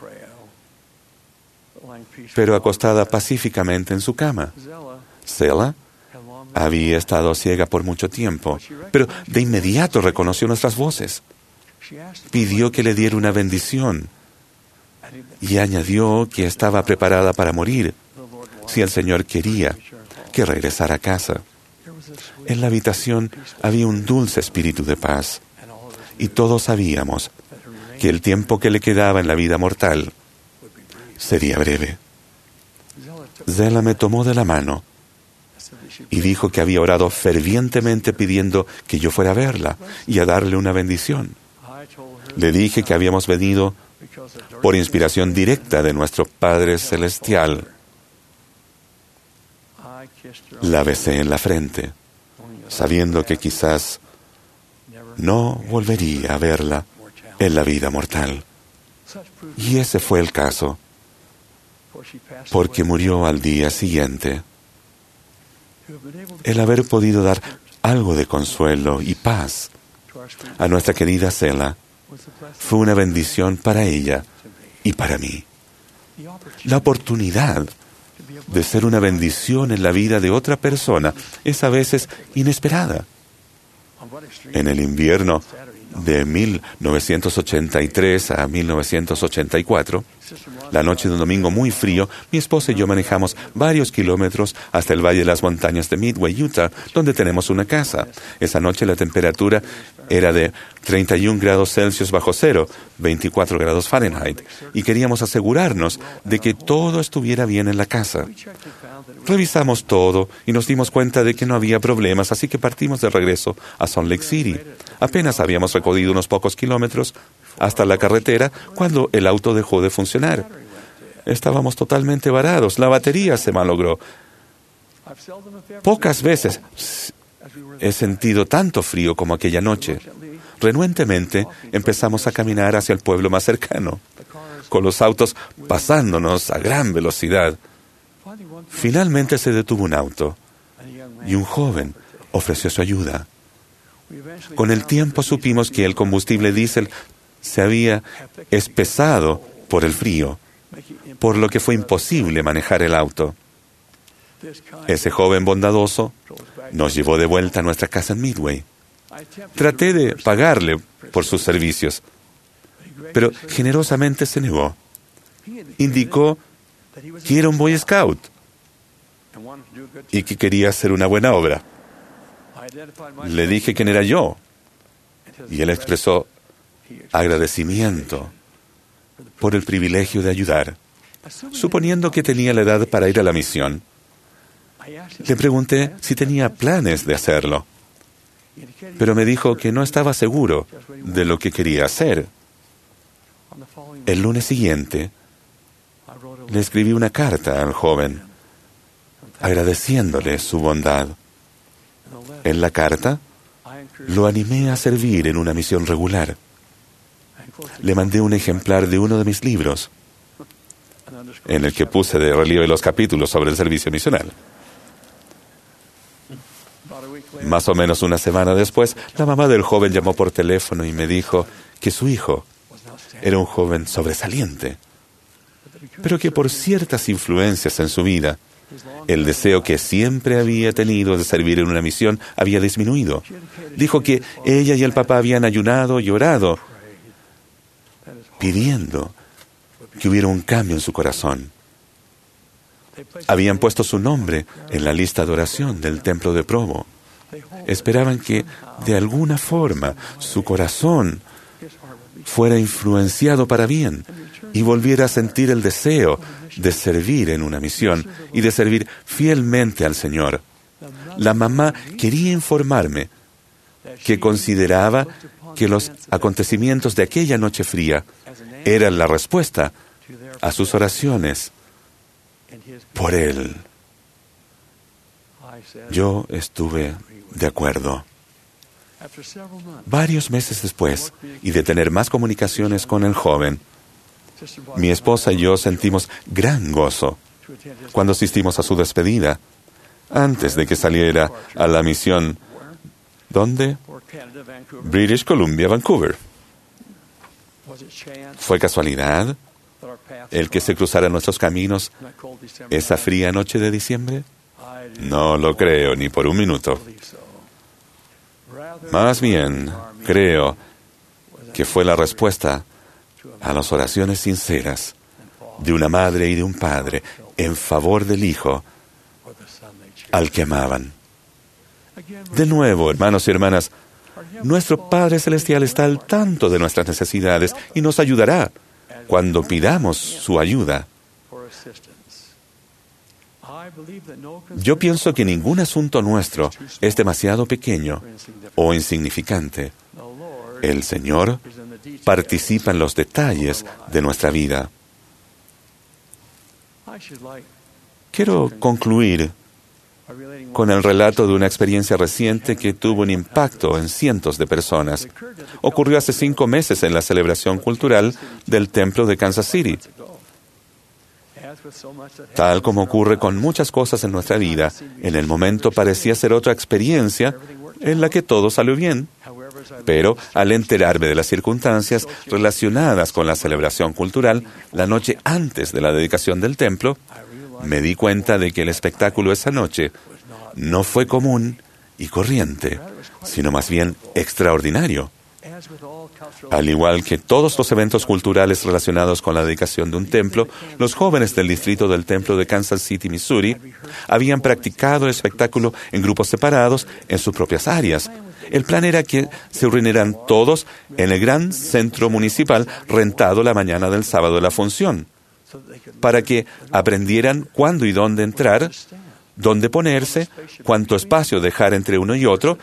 pero acostada pacíficamente en su cama. Selah Había estado ciega por mucho tiempo, pero de inmediato reconoció nuestras voces. Pidió que le diera una bendición y añadió que estaba preparada para morir si el Señor quería que regresara a casa. En la habitación había un dulce espíritu de paz y todos sabíamos que el tiempo que le quedaba en la vida mortal sería breve. Zela me tomó de la mano y dijo que había orado fervientemente pidiendo que yo fuera a verla y a darle una bendición. Le dije que habíamos venido por inspiración directa de nuestro Padre Celestial. La besé en la frente, sabiendo que quizás no volvería a verla en la vida mortal. Y ese fue el caso, porque murió al día siguiente. El haber podido dar algo de consuelo y paz a nuestra querida Zela fue una bendición para ella y para mí. La oportunidad de ser una bendición en la vida de otra persona es a veces inesperada. En el invierno de 1983 a 1984, la noche de un domingo muy frío, mi esposa y yo manejamos varios kilómetros hasta el Valle de las Montañas de Midway, Utah, donde tenemos una casa. Esa noche la temperatura era de 31 grados Celsius bajo cero, 24 grados Fahrenheit, y queríamos asegurarnos de que todo estuviera bien en la casa. Revisamos todo y nos dimos cuenta de que no había problemas, así que partimos de regreso a Salt Lake City. Apenas habíamos recorrido unos pocos kilómetros hasta la carretera cuando el auto dejó de funcionar. Estábamos totalmente varados, la batería se malogró. Pocas veces he sentido tanto frío como aquella noche. Renuentemente empezamos a caminar hacia el pueblo más cercano, con los autos pasándonos a gran velocidad. Finalmente se detuvo un auto y un joven ofreció su ayuda. Con el tiempo supimos que el combustible diésel se había espesado por el frío, por lo que fue imposible manejar el auto. Ese joven bondadoso nos llevó de vuelta a nuestra casa en Midway. Traté de pagarle por sus servicios, pero generosamente se negó. Indicó que era un Boy Scout y que quería hacer una buena obra. Le dije quién era yo y él expresó agradecimiento por el privilegio de ayudar. Suponiendo que tenía la edad para ir a la misión, le pregunté si tenía planes de hacerlo, pero me dijo que no estaba seguro de lo que quería hacer. El lunes siguiente, le escribí una carta al joven, agradeciéndole su bondad. En la carta, lo animé a servir en una misión regular. Le mandé un ejemplar de uno de mis libros, en el que puse de relieve los capítulos sobre el servicio misional. Más o menos una semana después, la mamá del joven llamó por teléfono y me dijo que su hijo era un joven sobresaliente, pero que por ciertas influencias en su vida, el deseo que siempre había tenido de servir en una misión había disminuido. Dijo que ella y el papá habían ayunado y orado, pidiendo que hubiera un cambio en su corazón. Habían puesto su nombre en la lista de oración del templo de Provo. Esperaban que, de alguna forma, su corazón fuera influenciado para bien y volviera a sentir el deseo de servir en una misión y de servir fielmente al Señor. La mamá quería informarme que consideraba que los acontecimientos de aquella noche fría eran la respuesta a sus oraciones por él. Yo estuve de acuerdo. Varios meses después, y de tener más comunicaciones con el joven, mi esposa y yo sentimos gran gozo cuando asistimos a su despedida, antes de que saliera a la misión. ¿Dónde? British Columbia, Vancouver. ¿Fue casualidad el que se cruzaran nuestros caminos esa fría noche de diciembre? No lo creo ni por un minuto. Más bien, creo que fue la respuesta a las oraciones sinceras de una madre y de un padre en favor del hijo al que amaban. De nuevo, hermanos y hermanas, nuestro Padre Celestial está al tanto de nuestras necesidades y nos ayudará cuando pidamos su ayuda. Yo pienso que ningún asunto nuestro es demasiado pequeño o insignificante. El Señor participa en los detalles de nuestra vida. Quiero concluir con el relato de una experiencia reciente que tuvo un impacto en cientos de personas. Ocurrió hace 5 meses en la celebración cultural del templo de Kansas City. Tal como ocurre con muchas cosas en nuestra vida, en el momento parecía ser otra experiencia en la que todo salió bien. Pero al enterarme de las circunstancias relacionadas con la celebración cultural, la noche antes de la dedicación del templo, me di cuenta de que el espectáculo esa noche no fue común y corriente, sino más bien extraordinario. Al igual que todos los eventos culturales relacionados con la dedicación de un templo, los jóvenes del distrito del templo de Kansas City, Missouri, habían practicado el espectáculo en grupos separados en sus propias áreas. El plan era que se reunieran todos en el gran centro municipal rentado la mañana del sábado de la función, para que aprendieran cuándo y dónde entrar, dónde ponerse, cuánto espacio dejar entre uno y otro,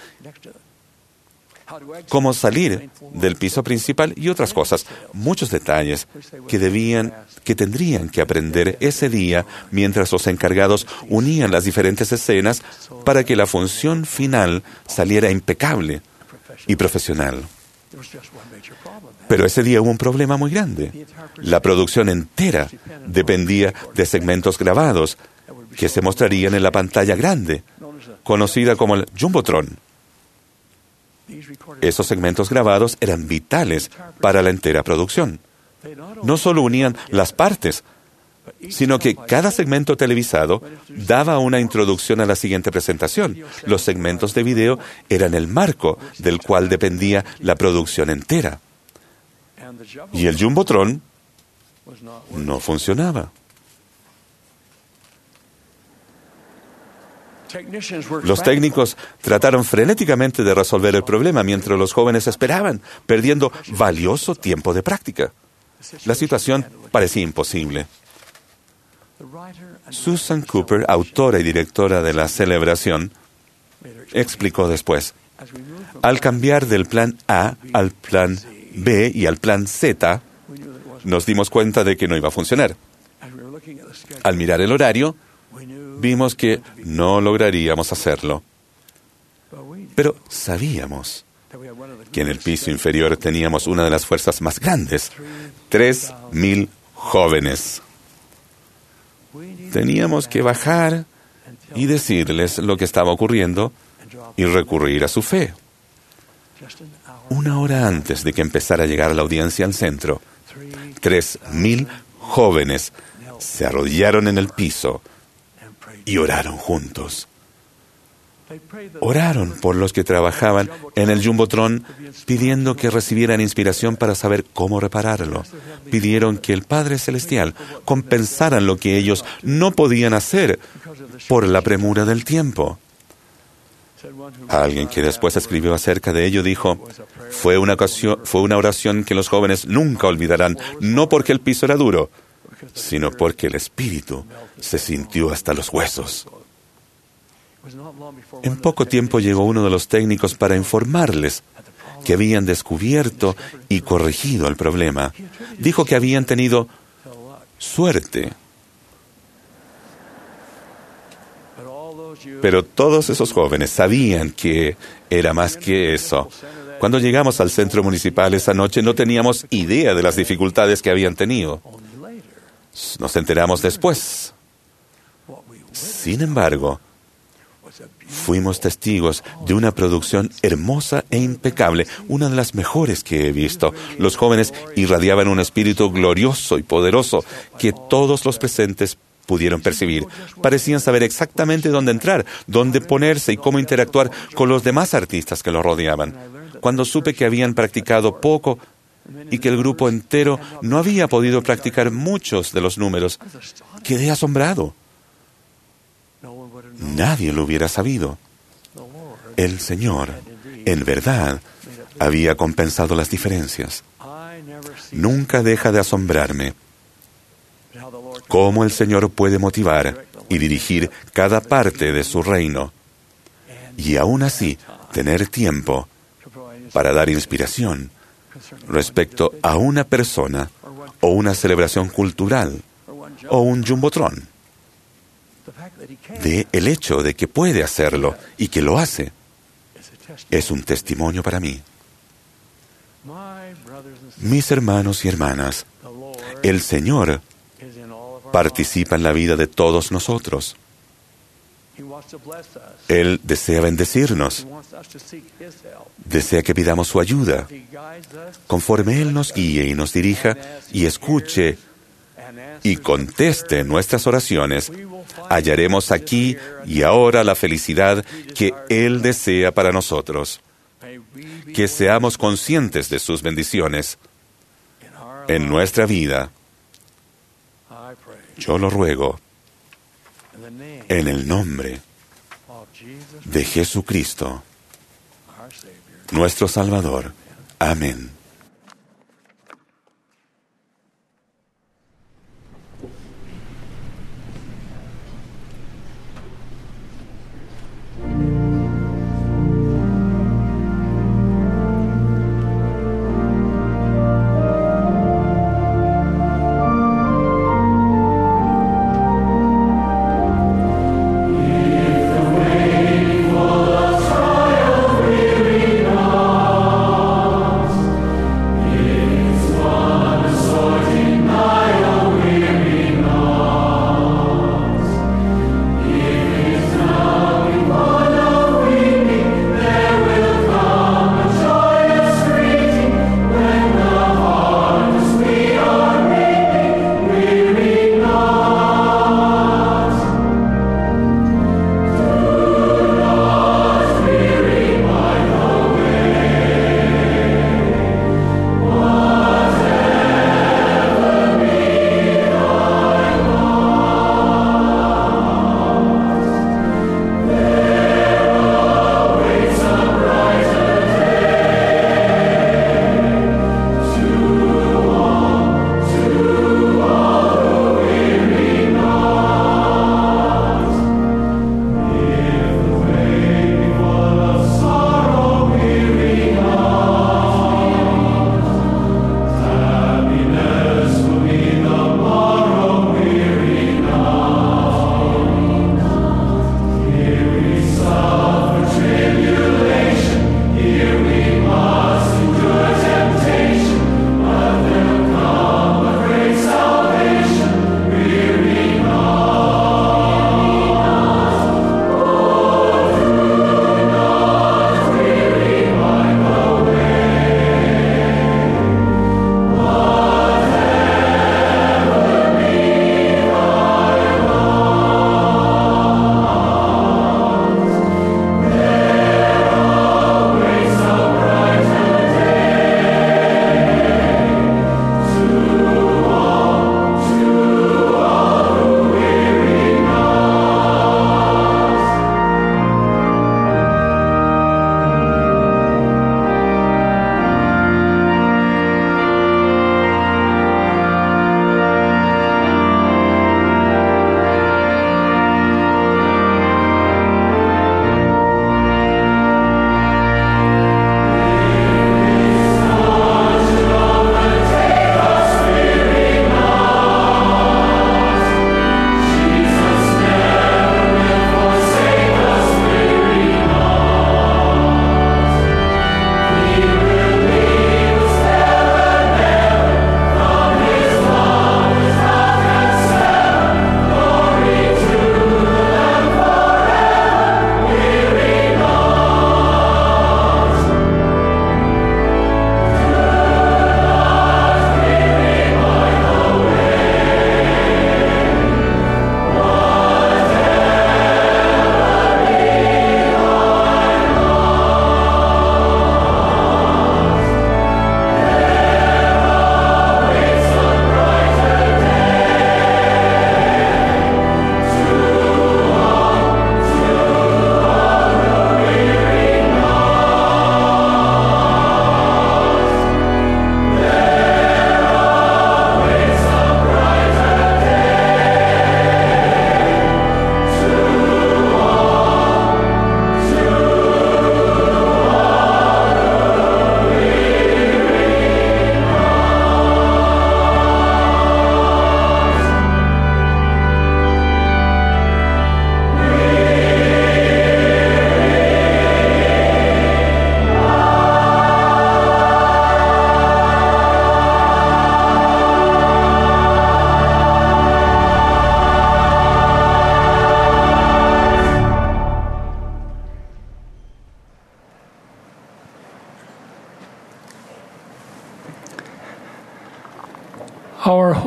cómo salir del piso principal y otras cosas, muchos detalles que tendrían que aprender ese día mientras los encargados unían las diferentes escenas para que la función final saliera impecable y profesional. Pero ese día hubo un problema muy grande. La producción entera dependía de segmentos grabados que se mostrarían en la pantalla grande, conocida como el Jumbotron. Esos segmentos grabados eran vitales para la entera producción. No solo unían las partes, sino que cada segmento televisado daba una introducción a la siguiente presentación. Los segmentos de video eran el marco del cual dependía la producción entera. Y el Jumbotron no funcionaba. Los técnicos trataron frenéticamente de resolver el problema mientras los jóvenes esperaban, perdiendo valioso tiempo de práctica. La situación parecía imposible. Susan Cooper, autora y directora de la celebración, explicó después: al cambiar del plan A al plan B y al plan Z, nos dimos cuenta de que no iba a funcionar. Al mirar el horario, vimos que no lograríamos hacerlo. Pero sabíamos que en el piso inferior teníamos una de las fuerzas más grandes, 3,000 jóvenes. Teníamos que bajar y decirles lo que estaba ocurriendo y recurrir a su fe. 1 hora antes de que empezara a llegar la audiencia al centro, 3,000 jóvenes se arrodillaron en el piso y oraron juntos. Oraron por los que trabajaban en el Jumbotron, pidiendo que recibieran inspiración para saber cómo repararlo. Pidieron que el Padre Celestial compensara lo que ellos no podían hacer por la premura del tiempo. Alguien que después escribió acerca de ello dijo: fue una oración que los jóvenes nunca olvidarán, no porque el piso era duro, sino porque el espíritu se sintió hasta los huesos. En poco tiempo llegó uno de los técnicos para informarles que habían descubierto y corregido el problema. Dijo que habían tenido suerte. Pero todos esos jóvenes sabían que era más que eso. Cuando llegamos al centro municipal esa noche no teníamos idea de las dificultades que habían tenido. Nos enteramos después. Sin embargo, fuimos testigos de una producción hermosa e impecable, una de las mejores que he visto. Los jóvenes irradiaban un espíritu glorioso y poderoso que todos los presentes pudieron percibir. Parecían saber exactamente dónde entrar, dónde ponerse y cómo interactuar con los demás artistas que los rodeaban. Cuando supe que habían practicado poco y que el grupo entero no había podido practicar muchos de los números, quedé asombrado. Nadie lo hubiera sabido. El Señor, en verdad, había compensado las diferencias. Nunca deja de asombrarme cómo el Señor puede motivar y dirigir cada parte de su reino y aún así tener tiempo para dar inspiración respecto a una persona o una celebración cultural o un jumbotron. El hecho de que puede hacerlo y que lo hace es un testimonio para mí. Mis hermanos y hermanas, el Señor participa en la vida de todos nosotros. Él desea bendecirnos. Desea que pidamos su ayuda. Conforme Él nos guíe y nos dirija y escuche y conteste nuestras oraciones, hallaremos aquí y ahora la felicidad que Él desea para nosotros. Que seamos conscientes de sus bendiciones en nuestra vida. Yo lo ruego en el nombre de Jesucristo, nuestro Salvador. Amén.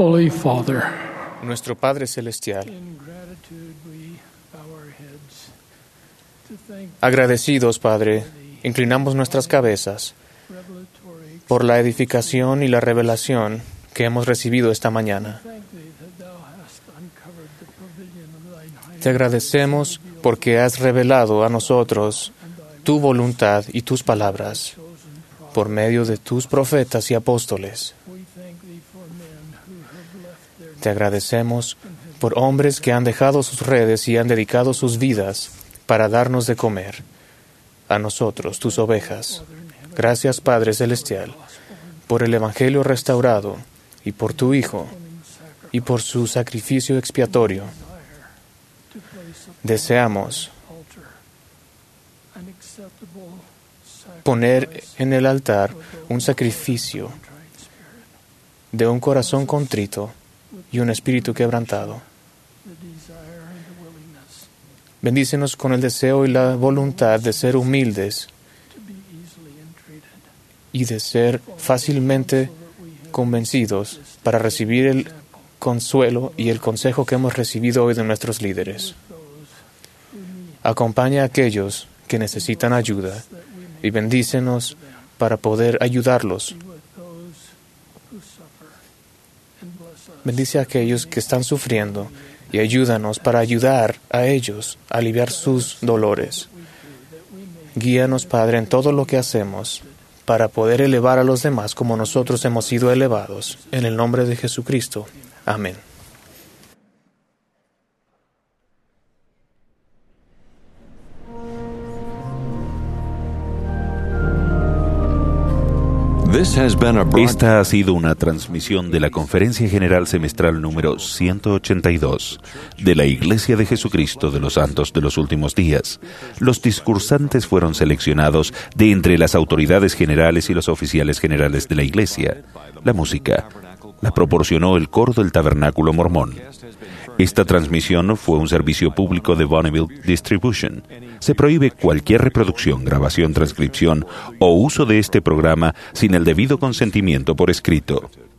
Holy Father, nuestro Padre Celestial, agradecidos, Padre, inclinamos nuestras cabezas por la edificación y la revelación que hemos recibido esta mañana. Te agradecemos porque has revelado a nosotros tu voluntad y tus palabras por medio de tus profetas y apóstoles. Te agradecemos por hombres que han dejado sus redes y han dedicado sus vidas para darnos de comer, a nosotros, tus ovejas. Gracias, Padre Celestial, por el Evangelio restaurado y por tu Hijo y por su sacrificio expiatorio. Deseamos poner en el altar un sacrificio de un corazón contrito y un espíritu quebrantado. Bendícenos con el deseo y la voluntad de ser humildes y de ser fácilmente convencidos para recibir el consuelo y el consejo que hemos recibido hoy de nuestros líderes. Acompaña a aquellos que necesitan ayuda y bendícenos para poder ayudarlos. Bendice a aquellos que están sufriendo y ayúdanos para ayudar a ellos a aliviar sus dolores. Guíanos, Padre, en todo lo que hacemos para poder elevar a los demás como nosotros hemos sido elevados. En el nombre de Jesucristo. Amén. Esta ha sido una transmisión de la Conferencia General Semestral número 182 de la Iglesia de Jesucristo de los Santos de los Últimos Días. Los discursantes fueron seleccionados de entre las autoridades generales y los oficiales generales de la Iglesia. La música la proporcionó el coro del Tabernáculo Mormón. Esta transmisión fue un servicio público de Bonneville Distribution. Se prohíbe cualquier reproducción, grabación, transcripción o uso de este programa sin el debido consentimiento por escrito.